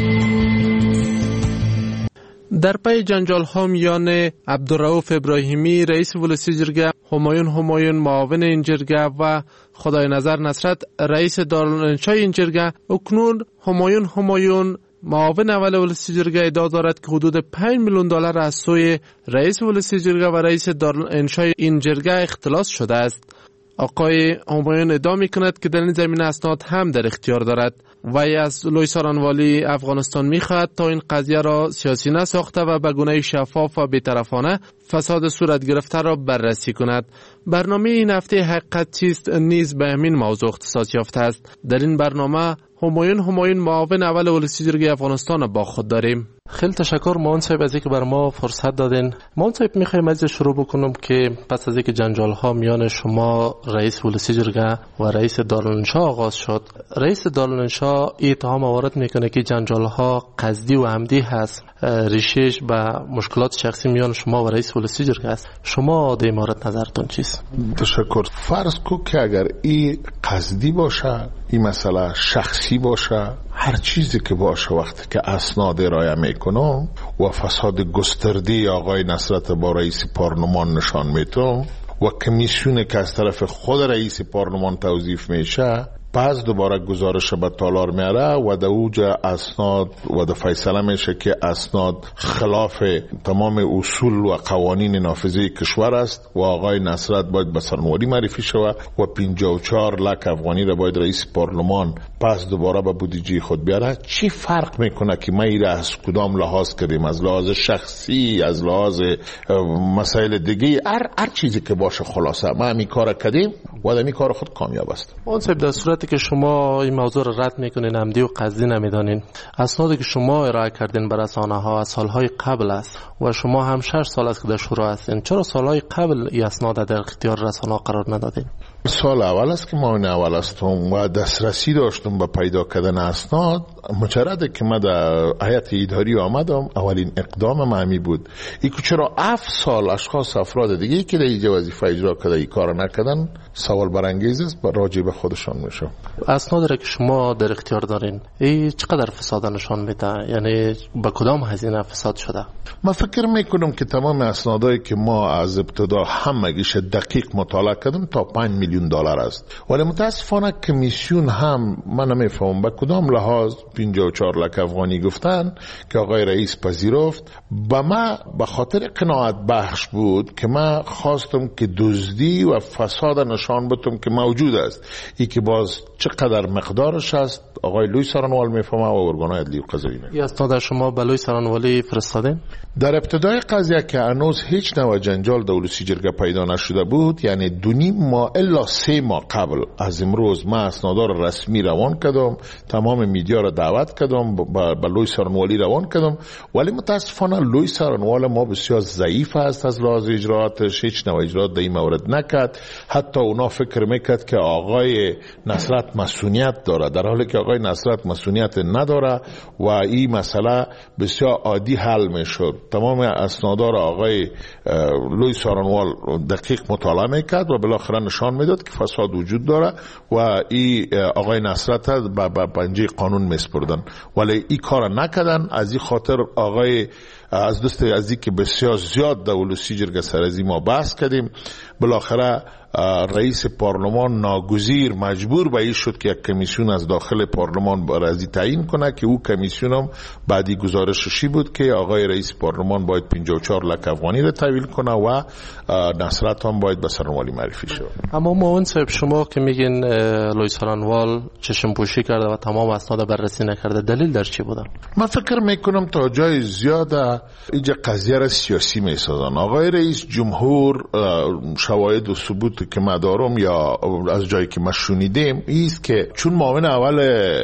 در پی جنجال ها میان عبدالرؤوف ابراهیمی رئیس ولسی جرگه، همایون همایون معاون این جرگه و خدای نظر نصرت رئیس دارالانشای این جرگه، اکنون همایون همایون معاون اول ولسی جرگه ادعا دارد که حدود پنج میلیون دلار از سوی رئیس ولسی جرگه و رئیس دارالانشای این جرگه اختلاس شده است. آقای همایون ادعا می‌کند که در این زمینه اسناد هم در اختیار دارد. وی از لوی سارانوالی افغانستان می‌خواهد تا این قضیه را سیاسی نساخته و به گونه شفاف و بی‌طرفانه فساد صورت گرفته را بررسی کند. برنامه این هفته حقیقت چیست نیز به همین موضوع اختصاص یافته است. در این برنامه همایون همایون معاون اول ولسی جرگه افغانستان با خود داریم. خیلی تشکر معاون صاحب از اینکه بر ما فرصت دادین. معاون صاحب میخوایم از شروع بکنم که پس از اینکه جنجال ها میان شما رئیس ولسی جرگه و رئیس دارالانشا آغاز شد، رئیس دارالانشا اتهام وارد میکنه که جنجال ها قصدی و عمدی هست، ریشش به مشکلات شخصی میان شما و رئیس ولسی جرگه است. شما در این مورد نظرتون چیست؟ تشکر. فرض کو که اگر این قصدی باشه، این مسئله شخصی باشه، هر چیزی که باشه وقتی که اسناد ارائه میکنم و فساد گسترده آقای نصرت با رئیس پارلمان نشان میتم و کمیسیون که از طرف خود رئیس پارلمان توظیف میشه، پس دوباره گزارش به تالار میاره و در اوجا اسناد و در فیصله میشه که اسناد خلاف تمام اصول و قوانین نافذه کشور است و آقای نصرت باید به سرنوردی معرفی شود و پنجاه و چهار لک افغانی را باید رئیس پارلمان پس دوباره به بودجه خود بیاره. چی فرق میکنه که ما ایره از کدام لحاظ کردیم؟ از لحاظ شخصی، از لحاظ مسائل دیگه، هر هر چیزی که باشه، خلاصه ما همین کار کردیم و همین کار خود کامیاب است. اون صاحب در صورتی که شما این موضوع را رد میکنین، عمدی و قصدی نمیدانین، اسنادی که شما ارائه کردین به رسانه ها از سالهای قبل است و شما هم شش سال است که در شورا هستین، چرا سالهای قبل این اسناد در اختیار رسانه ها قرار ندادین؟ سال اول است که ما این اول هستم و دسترسی داشتم به پیدا کردن اسناد. مجرده که من در هیئت اداری آمدم، اولین اقدام من همی بود ای که چرا هفت سال اشخاص افراد دیگه که در اینجا وظیفه اجرا کرده این کار نکردن، سوال برانگیز است، راجع به خودشان میشه. اسناد را که شما در اختیار دارین، این چقدر فساد نشان میده؟ یعنی به کدام هزینه فساد شده؟ من فکر میکنم که تمام اسنادایی که ما از ابتدا همگیش دقیق مطالعه کردم تا پنج میلیون دلار است، ولی متاسفانه کمیسیون هم من نمیفهمم به کدام لحاظ پنجاه و چهار لک افغانی گفتن که آقای رئیس پذیرفت. به ما به خاطر قناعت بخش بود که من خواستم که دزدی و فساد نشان بدم که موجود است. ای که باز چقدر مقدارش است آقای لوی سارانوال میفهمه و ارگان‌های عدلی و قضایی میفهمه. این اسناد شما به لوی سارانوالی فرستادین؟ در ابتدای قضیه که هنوز هیچ نوع جنجال در ولسی جرگه پیدا نشده بود، یعنی دو نیم ماه الا سه ماه قبل از امروز ما اسنادا را رسمی روان کردم، تمام میدیا را دعوت کردم، به لوی سارانوالی روان کردم، ولی متاسفانه لوی سارانوال ما بسیار ضعیف است از لحاظ اجراعاتش، هیچ نوع اجراعات در این مورد نکرد. حتی اونا فکر میکرد که آقای نصرت مسئولیت داره، در حالی که آقای نصرت مسئولیت نداره و این مسئله بسیار عادی حل میشد. تمام اسنادا را آقای لوی سارانوال دقیق مطالعه میکرد و بالاخره نشان میداد که فساد وجود داره و این آقای نصرت به پنجه قانون میسپردن، ولی این کار نکردن. از این خاطر آقای از دست از این که بسیار زیاد در ولسی جرگه سر از ما بحث کردیم، بالاخره رئیس پارلمان ناگزیر مجبور به این شد که یک کمیسیون از داخل پارلمان برازی تعیین کنه که او کمیسیون هم بعدی گزارششی بود که آقای رئیس پارلمان باید پنجاه و چهار لک افغانی را تحویل کنه و نصرت هم باید به سارانوالی معرفی شد. اما معاون صاحب شما که میگین لوی سارانوال چشم پوشی کرده و تمام اسناد بررسی نکرده، دلیل در چی بوده؟ من فکر میکنم تا جای زیاده اینجا قضیه را سیاسی می سازن. آقای رئیس جمهور شواهد و ثبوت که ما دارم یا از جایی که ما شنیدیم ایست که چون معاون اول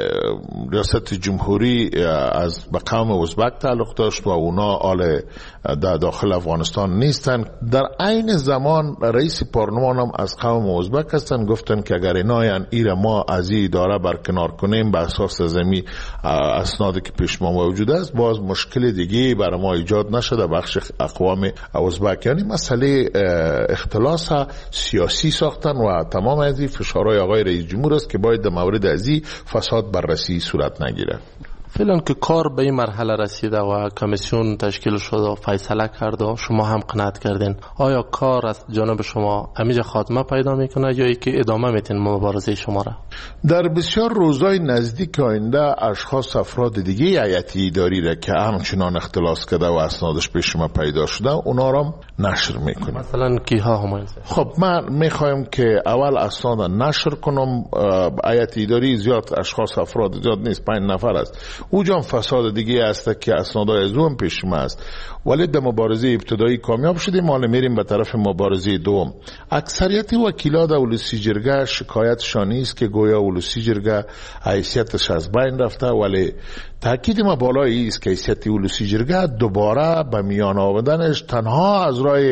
ریاست جمهوری از به قوم ازبک تعلق داشت و اونا آل در داخل افغانستان نیستن، در عین زمان رئیس پارلمان هم از قوم ازبک هستن. گفتن که اگر ایناین ایره ما از این اداره برکنار کنیم به اساس زمین اسنادی که پیش ما موجود است، باز مشکل دیگه برای ما ایجاد نشده بخش اقوام ازبک. یعنی مسئله اختلاس سیاسی ساختن و تمام از این فشارهای آقای رئیس جمهور است که باید در مورد از این فساد بررسی صورت نگیره. فعلا که کار به این مرحله رسیده و کمیسیون تشکیل شده و فیصله کرده و شما هم قناعت کردین، آیا کار از جانب شما همیشه خاتمه پیدا میکنه یا ای که ادامه میتین مبارزه شما را؟ در بسیار روزهای نزدیک آینده اشخاص افراد دیگه هیئت اداری را که همچنان اختلاس کرده و اسنادش پیش ما پیدا شده اونا را نشر میکنیم. مثلا کیها همایون؟ خب من میخوایم که اول اسناد نشر کنم. هیئت اداری زیاد اشخاص افراد زیاد نیست، پنج نفر است. او جان فساد دیگه است که اسنادای از اون پیش ما است، ولی در مبارزه ابتدایی کامیاب شدیم. حالا میریم به طرف مبارزه دوم. اکثریت وکیلا در اولوسی جرگه شکایتشان است که گویا اولوسی جرگه حیثیتش از بین رفته، ولی تاکید ما بالایی است که حیثیت اولوسی جرگه دوباره به میان آوردنش تنها از راه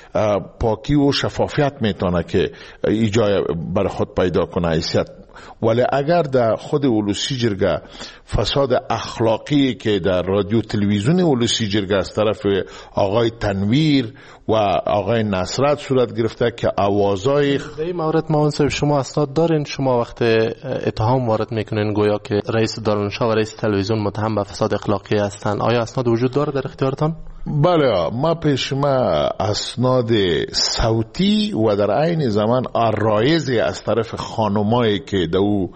پاکی و شفافیت میتونه که ایجای بر خود پیدا کنه حیثیت. ولی اگر در خود اولوسی جرگه فساد اخلاقی که در رادیو تلویزیون اولوسی جرگه از طرف آقای تنویر و آقای نصرت صورت گرفته که آوازای در این مورد ما صاحب شما اسناد دارین؟ شما وقت اتهام وارد میکنین گویا که رئیس دارالانشا و رئیس تلویزیون متهم به فساد اخلاقی هستند، آیا اسناد وجود داره در اختیارتان؟ بله، ما پیش ما اسناد صوتی و در عین زمان آرایزی از طرف خانمایی که در او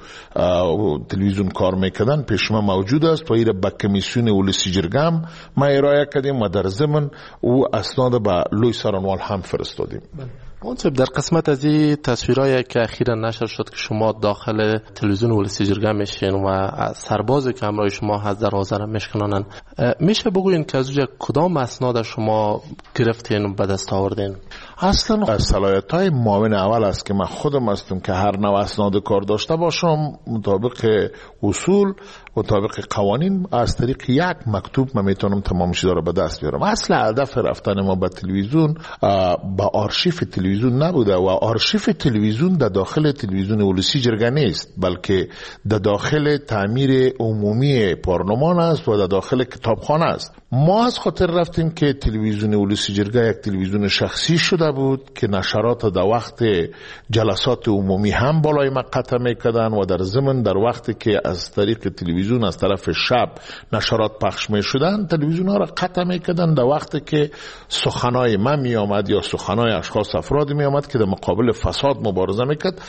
تلویزیون کار میکردن پیش ما موجود است و ایره به کمیسیون اولوسی جرگه هم ما ارائه کردیم و در ضمن او اسناد به لوی سرانوال هم فرستادیم. منصب در قسمت از این تصویرهایی که اخیرا نشر شد که شما داخل تلویزیون اولوسی جرگه میشین و سربازی که همراه شما هست در آذر میشکنانن، میشه بگوین که از اونجا کدام اسناد شما گرفتین و به دست آوردین؟ اصلا از صلاحیت‌های معاون اول است که من خودم هستم که هر نوع اسناد کار داشته باشم مطابق اصول مطابق قوانین از طریق یک مکتوب من میتونم تمام چیزا رو به دست بیارم. اصل هدف رفتن ما به تلویزیون با آرشیو تلویزیون نبوده و آرشیو تلویزیون در داخل تلویزیون اولوسی جرگه نیست، بلکه در داخل تعمیر عمومی پارلمان است و در داخل کتابخانه است. ما از خاطر رفتیم که تلویزیون اولوسی جرگه یک تلویزیون شخصی شده بود که نشرات در وقت جلسات عمومی هم بالای ما قطع میکردن و در ضمن در وقتی که از طریق تلویزیون از طرف شب نشرات پخش میشدن تلویزیون ها را قطع میکردن در وقتی که سخنای من می آمد یا سخنای اشخاص افرادی می آمد که در مقابل فساد مبارزه میکرد،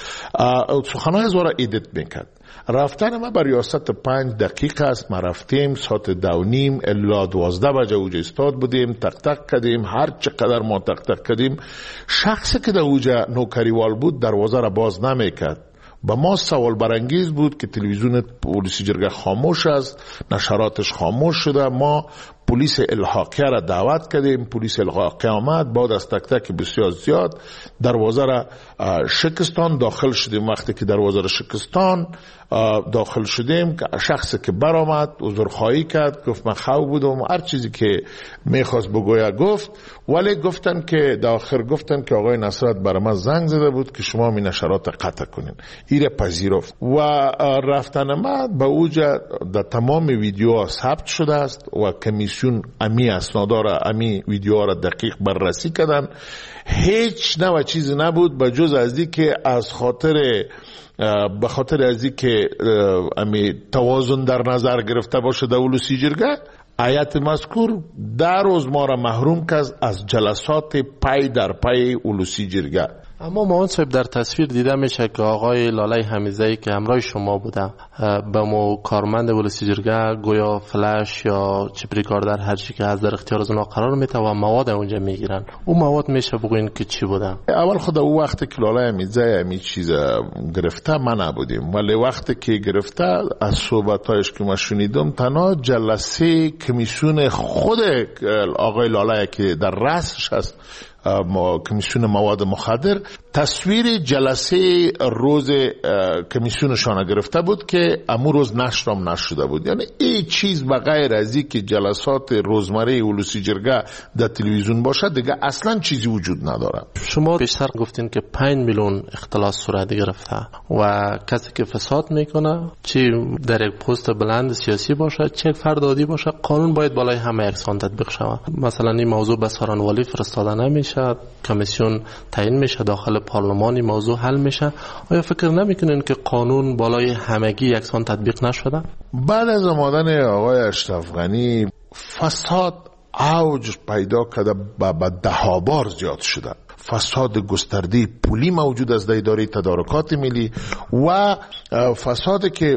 سخنای از را ایدیت میکرد. رفتن ما بر ریاست پنج دقیقه است. ما رفتیم ساعت دو نیم الا دوازده بجه اوجه استاد بودیم، تق تق کردیم. هر چقدر ما تق تق کردیم شخصی که در اوجه نوکریوال بود دروازه را باز نمیکرد. با ما سوال برانگیز بود که تلویزیون اولوسی جرگه خاموش است، نشراتش خاموش شده. ما پلیس الحاقیه را دعوت کردیم، پلیس الحاقیه آمد، بعد از تک تک بسیار زیاد دروازه را شکستان. داخل شدیم، وقتی که دروازه را شکستان داخل شدیم که شخصی که برآمد عذرخواهی کرد، گفت من خو بودم، هر چیزی که میخواست بگوید گفت، ولی گفتن که داخل گفتن که آقای نصرت برای من زنگ زده بود که شما می نشرات قطع کنین. ایره پذیرفت و رفتن ما به اوجه در تمام ویدیوها ثبت شده است و کمیسیون امی اسنادا را امی ویدیوها را دقیق بررسی کردن. هیچ نوع چیزی نبود به جز از این که از خاطر به خاطر از این که امی توازن در نظر گرفته باشه در اولوسی جرگه، هیئت مذکور در روز ما را محروم کرد از جلسات پای در پای اولوسی جرگه. اما معاون صاحب در تصویر دیده میشه که آقای لاله حمیزه‌ای که همراه شما بوده به مو کارمند ولسی جرگه گویا فلش یا چپریکار در هر چی که از در اختیار از اونها قرار میده و مواد اونجا میگیرن. اون مواد میشه بگوین که چی بوده؟ اول خود او وقتی که لاله حمیزه می چیز گرفته ما نبودیم، ولی وقتی که گرفته از صحبتایش که ما شنیدم تنها جلسه کمیسیون خود آقای لاله که در رأسش هست کمیسیون مواد مخدر تصویر جلسه روز کمیسیونشان گرفته بود که امو روز نشرم نشده بود. یعنی این چیز بغیر از این که جلسات روزمره ولسی جرگه در تلویزیون باشه دیگه اصلا چیزی وجود نداره. شما بیشتر گفتین که پنج میلیون اختلاس صورت گرفته و کسی که فساد میکنه چی در یک پست بلند سیاسی باشه چه فرد عادی باشه قانون باید بالای همه یکسان تطبیق شود. مثلا این موضوع به سخنرانی فرستاده نمیشه، کمیسیون تعیین میشه، داخل پارلمانی موضوع حل میشه. آیا فکر نمیکنین که قانون بالای همگی یکسان تطبیق نشده؟ بعد از آمدن آقای اشرف غنی فساد اوج پیدا کرده و ده ها بار زیاد شده. فساد گسترده پولی موجود است در اداره تدارکات ملی و فسادی که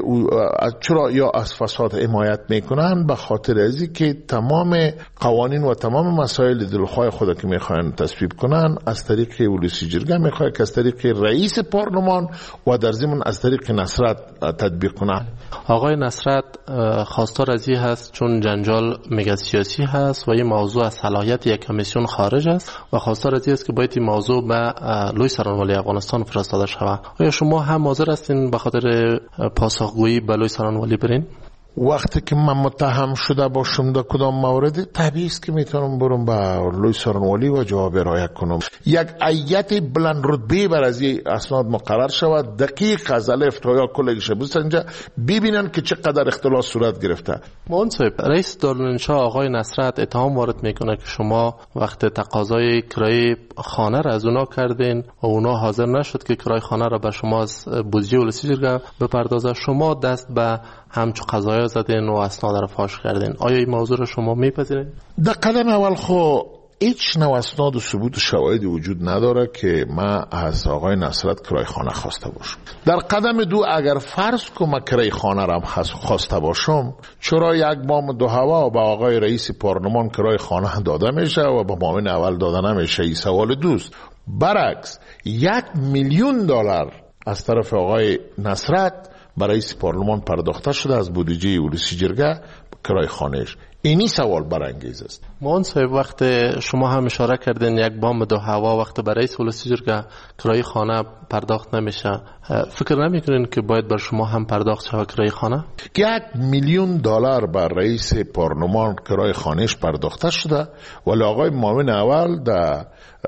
چرا یا از فساد حمایت میکنن به خاطر ازی که تمام قوانین و تمام مسائل دلخواه خود که میخواین تصویب کنن از طریق ولسی جرگه میخواه که از طریق رئیس پارلمان و در ضمن از طریق نصرت تطبیق کنن. آقای نصرت خواستار از این هست چون جنجال مگا سیاسی هست و این موضوع از صلاحیت یک کمیسیون خارج است و خواستار از این است که باید این موضوع به لوی سرانوالی افغانستان فرستاده شود. آیا شما هم حاضر هستین به خاطر پاسخگویی به لوی سرانوالی برین؟ وقتی که من متهم شده باشم در کدام مورد طبیعی است که میتونم برم به لوی سرانوالی و جواب ارائه کنم. یک هیئت بلند رتبه بر از این اسناد مقرر شود دقیق از الف تا یا کلگیش بسنجه ببینن که چقدر اختلاس صورت گرفته. معاون صاحب رئیس دارالانشا آقای نصرت اتهام وارد میکنه که شما وقت تقاضای کرایه خانه را از اونا کردین و اونا حاضر نشد که کرایه خانه را به شما از بودجه ولسی جرگه بپردازه، شما دست به همچو قضایا زدین و اسناد را فاش کردین. آیا این موضوع را شما میپذیرین؟ در قدم اول خو هیچ نوع اسناد و ثبوت و شواهدی وجود نداره که ما از آقای نصرت کرایه خانه خواسته باشم. در قدم دو اگر فرض کنم کرایه خانه را خواسته باشم چرا یک بام دو هوا به آقای رئیس پارلمان کرایه خانه داده میشه و به معاون اول داده نمیشه؟ این سوال دوست. برعکس یک میلیون دلار از طرف آقای نصرت برای رئیس پارلمان پرداخته شده از بودجه ولسی جرگه کرایه خانهش. اینی سوال برانگیز است. معاون صاحب وقت شما هم اشاره کردین یک بام دو هوا وقت برای رئیس ولسی جرگه کرایه خانه پرداخت نمیشه، فکر نمیکنین که باید بر شما هم پرداخت شود کرایه خانه؟ یک میلیون دلار بر رئیس پارلمان کرایه خانهش پرداخته شده ولی آقای معاون اول در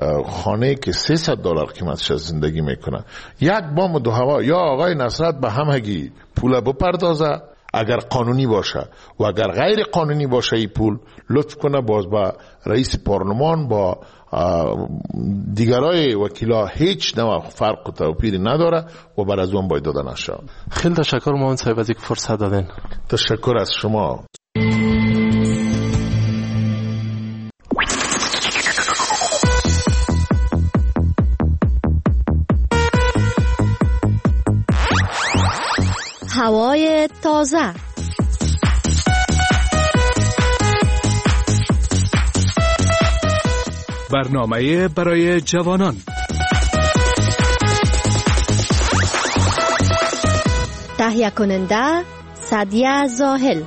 خانه که سیصد دلار قیمتش زندگی میکنه. یک بام دو هوا یا آقای نصرت به همگی پول بپردازه اگر قانونی باشه و اگر غیر قانونی باشه این پول لطف کنه باز با رئیس پارلمان با دیگرای وکیلا هیچ نوع فرق و توپیری نداره و بر از اون باید داده نشه. خیلی تشکر معاون صاحب از اینکه فرصت دادین. تشکر از شما. هوای تازه برنامه برای جوانان. تهیه کننده سعدیه زاهل.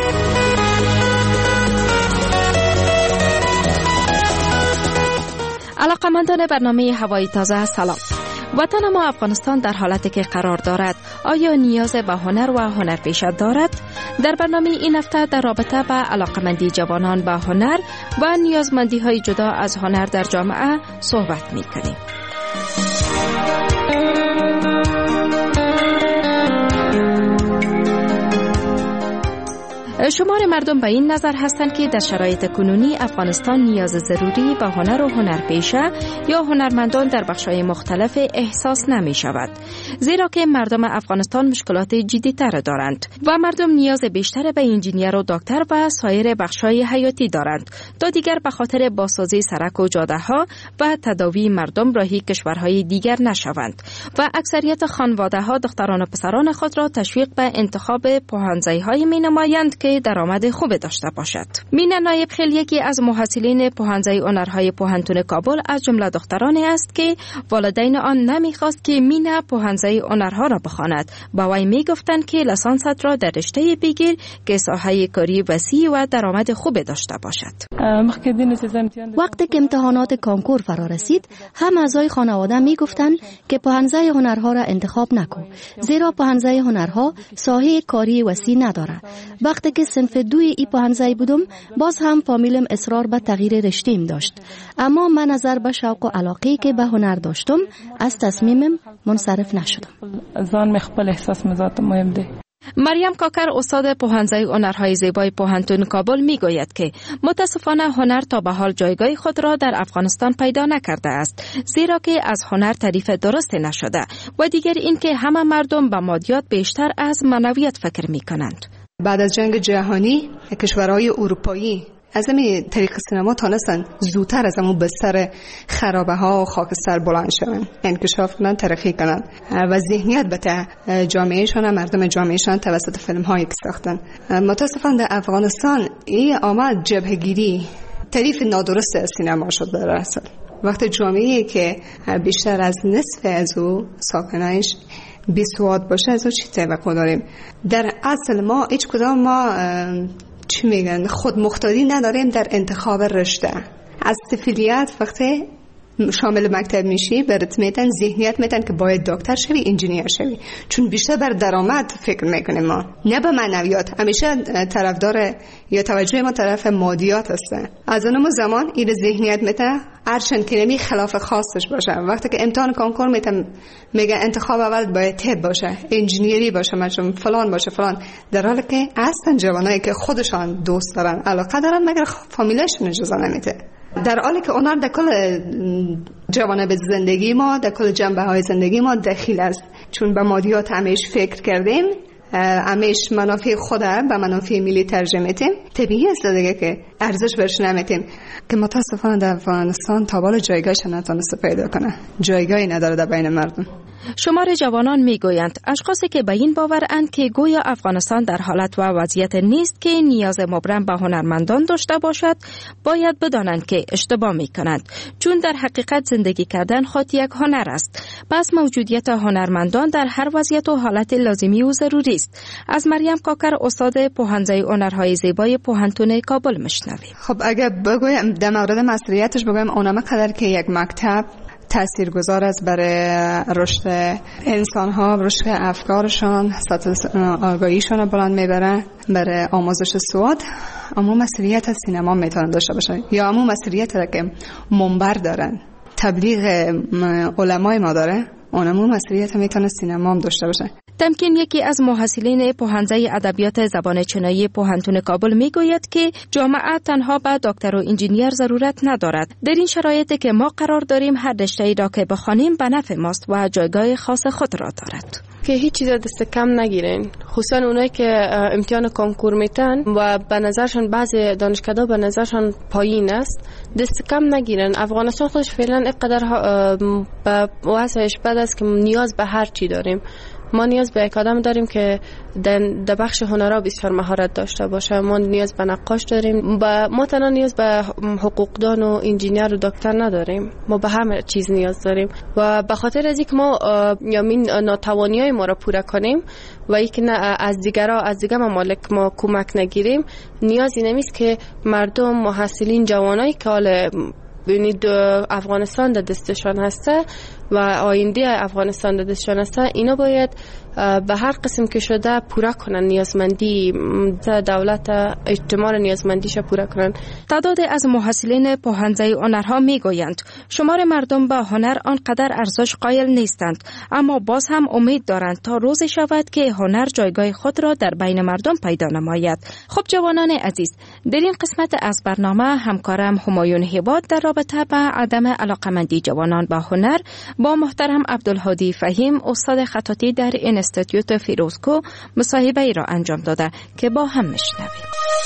علاقمندان برنامه هوای تازه سلام. وطن ما افغانستان در حالتی که قرار دارد آیا نیاز به هنر و هنرپیشه دارد؟ در برنامه این هفته در رابطه به علاقمندی جوانان به هنر و نیازمندی های جدا از هنر در جامعه صحبت می کنیم. شمار مردم به این نظر هستند که در شرایط کنونی افغانستان نیاز ضروری به هنر و هنرپیشه یا هنرمندان در بخش‌های مختلف احساس نمی شود، زیرا که مردم افغانستان مشکلات جدی تر دارند و مردم نیاز بیشتر به انجینیر و دکتر و سایر بخش‌های حیاتی دارند تا دیگر به خاطر بازسازی سرک و جاده‌ها و تداوی مردم راهی کشورهای دیگر نشوند و اکثریت خانواده‌ها دختران و پسران خود را تشویق به انتخاب پوهنځی‌های می‌نمایند که درآمد خوب داشته باشد. مینا نایب خیل یکی از محصلین پوهنځی هنرهای پوهنتون کابل از جمله دخترانی است که والدین آن نمی‌خواست که مینا پوهنځی هنرها را بخواند. با وی می‌گفتند که لیسانست را در رشته بگیر که ساحه کاری وسیع و درآمد خوب داشته باشد. وقتی که امتحانات کانکور فرا رسید، هم اعضای خانواده می‌گفتند که پوهنځی هنرها را انتخاب نکن، زیرا پوهنځی هنرها ساحه کاری وسیع نداره. وقتی که صنف دوی ای پوهنځی بودم، باز هم فامیلم اصرار به تغییر رشته‌ام داشت، اما من نظر به شوق و علاقه‌ای که به هنر داشتم از تصمیمم منصرف نشدم. ځان خپل احساس مزات مهم دی. مریم کاکر استاد پوهنځی هنرهای زیبای پوهنتون کابل میگوید که متاسفانه هنر تا به حال جایگاه خود را در افغانستان پیدا نکرده است، زیرا که از هنر تعریف درست نشده و دیگر اینکه همه مردم به مادیات بیشتر از معنویت فکر میکنند. بعد از جنگ جهانی کشورهای اروپایی از همین طریق سینما تانستن زودتر از همون بستر خرابه ها و خاکستر بلند شون، انکشاف کنن، ترقی کنن و ذهنیت به جامعهشان، مردم جامعهشان توسط فیلم هایی که ساختن. متاسفانه در افغانستان این آمد جبهگیری تعریف نادرست از سینما شد در اصل. وقتی جامعه‌ای که بیشتر از نصف از او ساکنانش بی سواد باشه، از او چی توقع داریم؟ در اصل ما هیچ کدام ما چی میگن خود مختاری نداریم در انتخاب رشته. از طفولیت وقتی شامل مکتب میشی برات میتن ذهنیت میتن که باید دکتر شوی، انجینیر شوی، چون بیشتر بر درآمد فکر میکنیم ما، نه به معنویات. همیشه طرفدار یا توجه ما طرف مادیات هسته. از اون زمان این ذهنیت میتن هرچند که نمی خلاف خاصش باشه. وقتی که امتحان کنکور میتن میگه انتخاب اول باید طب باشه، انجینیری باشه، مثلا فلان باشه فلان، در حالی که اصلا جوانایی که خودشان دوست دارن علاقه دارن مگر فامیلشون اجازه نمیده. در حالی که اونها در کل جوانب زندگی ما، در کل جنبه های زندگی ما دخیل است، چون به مادیات همیش فکر کردیم، همیش منافع خوده به منافع ملی ترجمه میتیم. طبیعی است دیگه که ارزش برش نمیتیم، که متاسفانه در افغانستان تا بالا جایگاهش نتونسته پیدا کنه، جایگاهی نداره در بین مردم. شمار جوانان میگویند اشخاصی که به این باورند که گویا افغانستان در حالت و وضعیت نیست که نیاز مبرم به هنرمندان داشته باشد، باید بدانند که اشتباه میکنند، چون در حقیقت زندگی کردن خود یک هنر است. پس موجودیت هنرمندان در هر وضعیت و حالت لازمی و ضروری است. از مریم کاکر استاد پوهنځی هنرهای زیبای پوهنتون کابل میشنویم. خب اگر بگویم در مورد مسئولیتش بگویم اونم قدر که یک مکتب تاثیرگذار است برای رشد انسان‌ها، رشد افکارشان، سطح آگاهیشان را بلند میبره، برای آموزش سواد. اما مسئولیت از سینما میتونن داشته باشن، یا اما مسئولیت را که منبر دارن، تبلیغ علمای ما داره، اونمون مسئولیت میتونه سینما هم داشته باشه. تمکین یکی از محصلین پوهنځی ادبیات زبان چینی پوهنتون کابل میگوید که جامعه تنها به دکتر و انجینیر ضرورت ندارد. در این شرایطی که ما قرار داریم هر رشته‌ای را که بخوانیم به نفع ماست و جایگاه خاص خود را دارد. که هیچ چیز دست کم نگیرین، خصوصا اونایی که امتحان کنکور میتن و به نظرشان بعضی دانشکده به نظرشان پایین است، دست کم نگیرن. افغانستان خودش فعلا اینقدر به وضعش بد است که نیاز به هر چی داریم. ما نیاز به یک آدم داریم که در بخش هنرها بسیار مهارت داشته باشه. ما نیاز به نقاش داریم. با ما تنها نیاز به حقوقدان و انجینیر و دکتر نداریم. ما به همه چیز نیاز داریم و به خاطر از اینکه ما یا این ناتوانی‌های ما را پوره کنیم و اینکه از دیگرها از دیگر ممالک ما کمک نگیریم، نیازی نمیست که مردم محصلین جوانایی که حال ببینید افغانستان در دستشان هسته و آینده افغانستان در دستشان است، اینا باید به هر قسم که شده پورا کنن نیازمندی دولت، اجتماع نیازمندیش پورا کنن. تعداد از محصلین پوهنځی هنرها میگویند شمار مردم به هنر آنقدر ارزش قائل نیستند، اما باز هم امید دارند تا روزی شود که هنر جایگاه خود را در بین مردم پیدا نماید. خب جوانان عزیز، در این قسمت از برنامه همکارم همایون هباد در رابطه با عدم علاقمندی جوانان به هنر با محترم عبدالهادی فهیم استاد خطاطی در اینستیتوت فیروزکو مصاحبه ای را انجام داده که با هم میشنویم.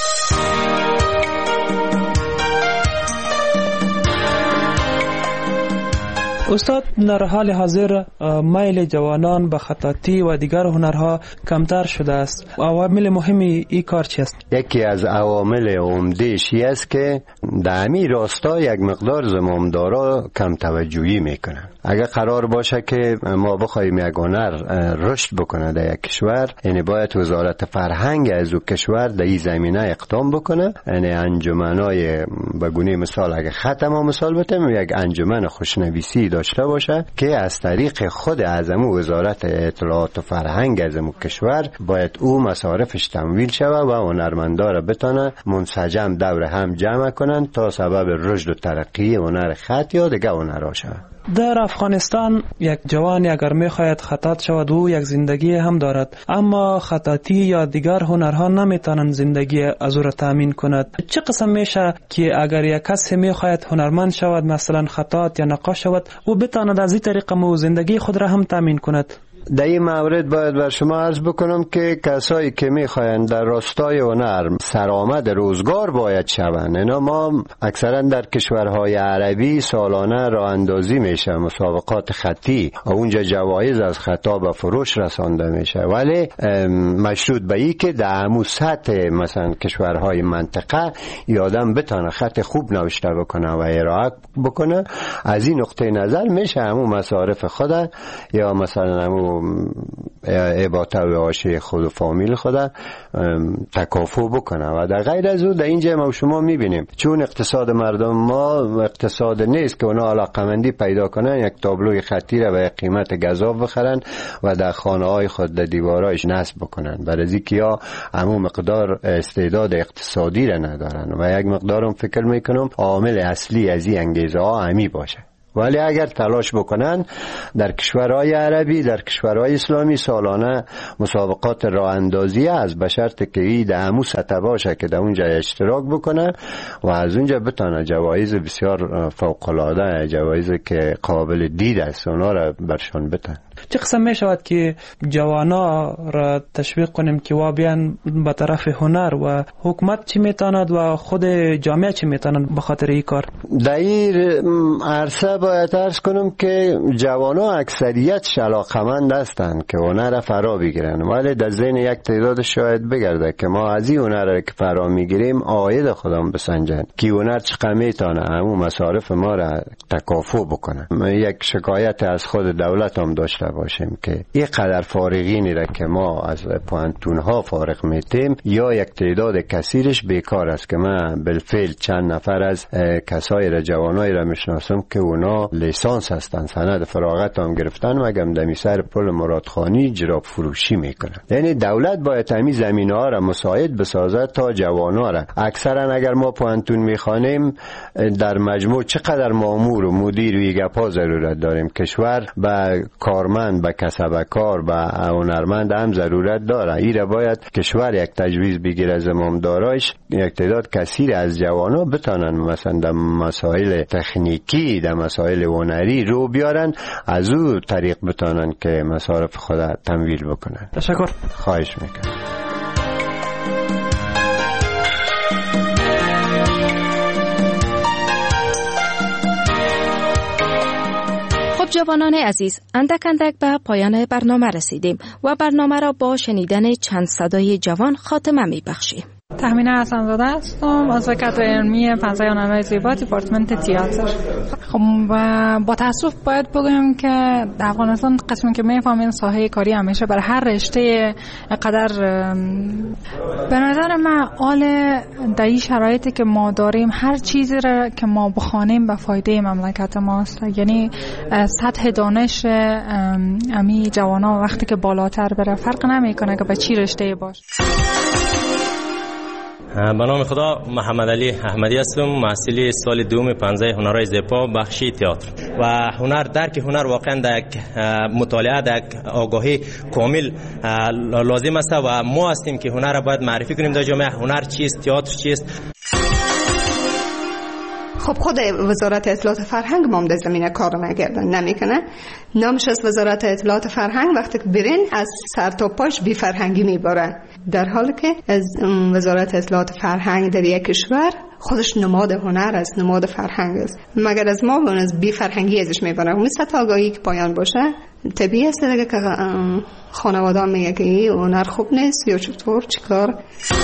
استاد، در حال حاضر میل جوانان به خطاطی و دیگر هنرها کمتر شده است. عوامل مهمی این کار چی است؟ یکی از عوامل عمده‌اش است که در همین راستا یک مقدار زمامدارا کم توجهی میکنن. اگر قرار باشه که ما بخوایم یک هنر رشد بکنه در یک کشور، یعنی باید وزارت فرهنگ از او کشور در این زمینه اقدام بکنه. یعنی انجمنای به گونه مثال اگر خط ما مثال بتیم، یک انجمن خوشنویسی داشته باشه که از طریق خود اعظم وزارت اطلاعات و فرهنگ اعظم کشور باید او مصارفش تمویل شود و هنرمندا را بتونه منسجم دور هم جمع کنن تا سبب رشد و ترقی هنر خط یا دیگه هنرها شود. در افغانستان یک جوانی اگر میخواید خطاط شود او یک زندگی هم دارد، اما خطاطی یا دیگر هنرها نمیتونن زندگی از او را تامین کند. چه قسم میشه که اگر یک کسی میخواید هنرمند شود، مثلا خطاط یا نقاش شود، او بتواند از این طریق مو زندگی خود را هم تامین کند؟ در این مورد باید بر شما عرض بکنم که کسایی که میخواین در راستای هنر سرآمد روزگار باید شوند. اینا ما اکثرا در کشورهای عربی سالانه راه اندازی میشه مسابقات خطی و اونجا جوایز از خطا به فروش رسانده میشه، ولی مشروط به این که در همون سطح مثلا کشورهای منطقه یادم بتانه خط خوب نوشته بکنه و ارائه بکنه. از این نقطه نظر میشه همون مصارف خود یا مثلا همون عباطه و عاشه خود و فامیل خود تکافو بکنه و در غیر از او در اینجا ما شما میبینیم چون اقتصاد مردم ما اقتصاد نیست که اونا علاقمندی پیدا کنن یک تابلوی خطی را به قیمت گزاف بخرن و در خانه های خود در دیوارایش نصب بکنن، برای اینکه یا همون مقدار استعداد اقتصادی را ندارن و یک مقدارم فکر میکنم عامل اصلی از این انگیزه ها همی باشه. ولی اگر تلاش بکنن در کشورهای عربی، در کشورهای اسلامی سالانه مسابقات راه اندازی است، به شرط که این در همون سطح باشه که در اونجا اشتراک بکنه و از اونجا بتونه جوایز بسیار فوق العاده، جوایزی که قابل دید است، اونا را برشان بتن. چه قسم می شود که جوانا را تشویق کنیم که وا بیان به طرف هنر و حکومت چی میتواند و خود جامعه چی میتواند به خاطر این کار؟ در این عرصه باید عرض کنم که جوانا اکثریت علاقمند هستند که هنر را فرا بگیرن، ولی در ذهن یک تعداد شاید بگرده که ما از این هنر را که فرا میگیریم عاید خودم بسنجن که هنر چقدر میتونه همون مصارف ما را تکافو بکنه. یک شکایت از خود دولت هم داشته باشیم که این قدر فارغینی را که ما از پوانتون ها فارغ میتیم یا یک تعداد کثیرش بیکار است که من بالفعل چند نفر از کسای را جوانای را میشناسم که اونا لیسانس هستن، سند فراغت هم گرفتن و گم دمی سر پل مرادخانی جراب فروشی میکنن. یعنی دولت باید همین زمینه ها را مساعد بسازد تا جوانا را. اکثرا اگر ما پوانتون میخوانیم در مجموع چقدر مامور و مدیر و ایگپا ضرورت داریم. کشور به کارمند، به کسبکار، به هنرمند هم ضرورت داره. ایره باید کشور یک تجویز بگیره زمامداراش یک تعداد کثیر از جوانا بتانن مثلا در مسائل تکنیکی، در مسائل هنری رو بیارن، از او طریق بتانن که مصارف خود تمویل بکنن. تشکر. خواهش میکنم. جوانان عزیز، اندک اندک به پایان برنامه رسیدیم و برنامه را با شنیدن چند صدای جوان خاتمه می بخشیم. تهمینه حسن زاده هستم، عضو کادر علمی فضای هنرهای زیبا دیپارتمنت تئاتر. خب با تاسف باید بگویم که در افغانستان قسمی که میفهمین ساحه کاری همیشه بر هر رشته قدر به نظر من آل در این شرایطی که ما داریم هر چیزی را که ما بخوانیم به فایده مملکت ماست. یعنی سطح دانش امی جوانا وقتی که بالاتر بره فرق نمیکنه که به چی رشته باشه. به نام خدا، محمد علی احمدی هستم، محصل سال دوم پانزده هنرهای زیبا بخش تئاتر. و هنر درک هنر واقعا در مطالعه در آگاهی کامل لازم است و ما هستیم که هنر را باید معرفی کنیم در جامعه. هنر چیست، تئاتر چیست. خب خود وزارت اطلاعات فرهنگ ما هم در زمینه کار نگردن نمیکنه. نامش از وزارت اطلاعات فرهنگ وقتی که برین از سر تا پاش بی فرهنگی میباره، در حالی که از وزارت اطلاعات فرهنگ در یک کشور خودش نماد هنر است، نماد فرهنگ است، مگر از ما اون از بی فرهنگی ازش میبره. اون سطح آگاهی که پایان باشه طبیعی است دیگه که خانواده میگه که این هنر خوب نیست یا چطور چیکار.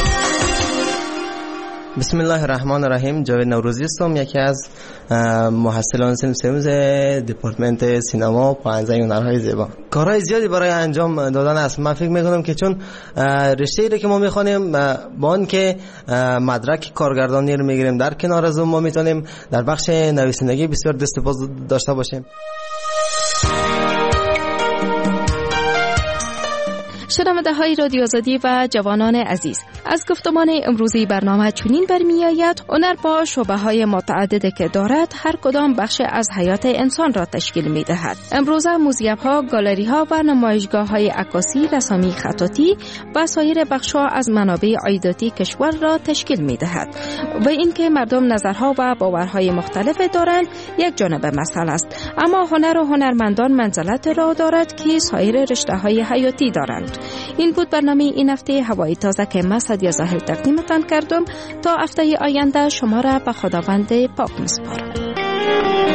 بسم الله الرحمن الرحیم. جاوید نوروزی هستم، یکی از محصلان سنف سمز دپارتمنت سینما پانزده هنرهای زیبا. کارهای زیادی برای انجام دادن است. من فکر میکنم که چون رشته ای که ما میخوانیم با آن که مدرک کارگردانی رو میگیریم، در کنار از اون ما میتونیم در بخش نویسندگی بسیار دست باز داشته باشیم. شنونده های رادیو آزادی و جوانان عزیز، از گفتمان امروزی برنامه چنین برمی آید هنر با شعبه های متعددی که دارد هر کدام بخش از حیات انسان را تشکیل می دهد. امروزه موزییم ها، گالری ها و نمایشگاه های عکاسی، رسامی خطاطی و سایر بخش ها از منابع عایداتی کشور را تشکیل می دهد. و اینکه مردم نظرها و باورهای مختلف دارند یک جانب مسئله است، اما هنر و هنرمندان منزلت را دارد که سایر رشته های حیاتی دارند. این بود برنامه این هفته هوای تازه که من سعدیه ظاهر تقدیمتان کردم. تا هفته آینده شما را به خداوند پاک می‌سپارم.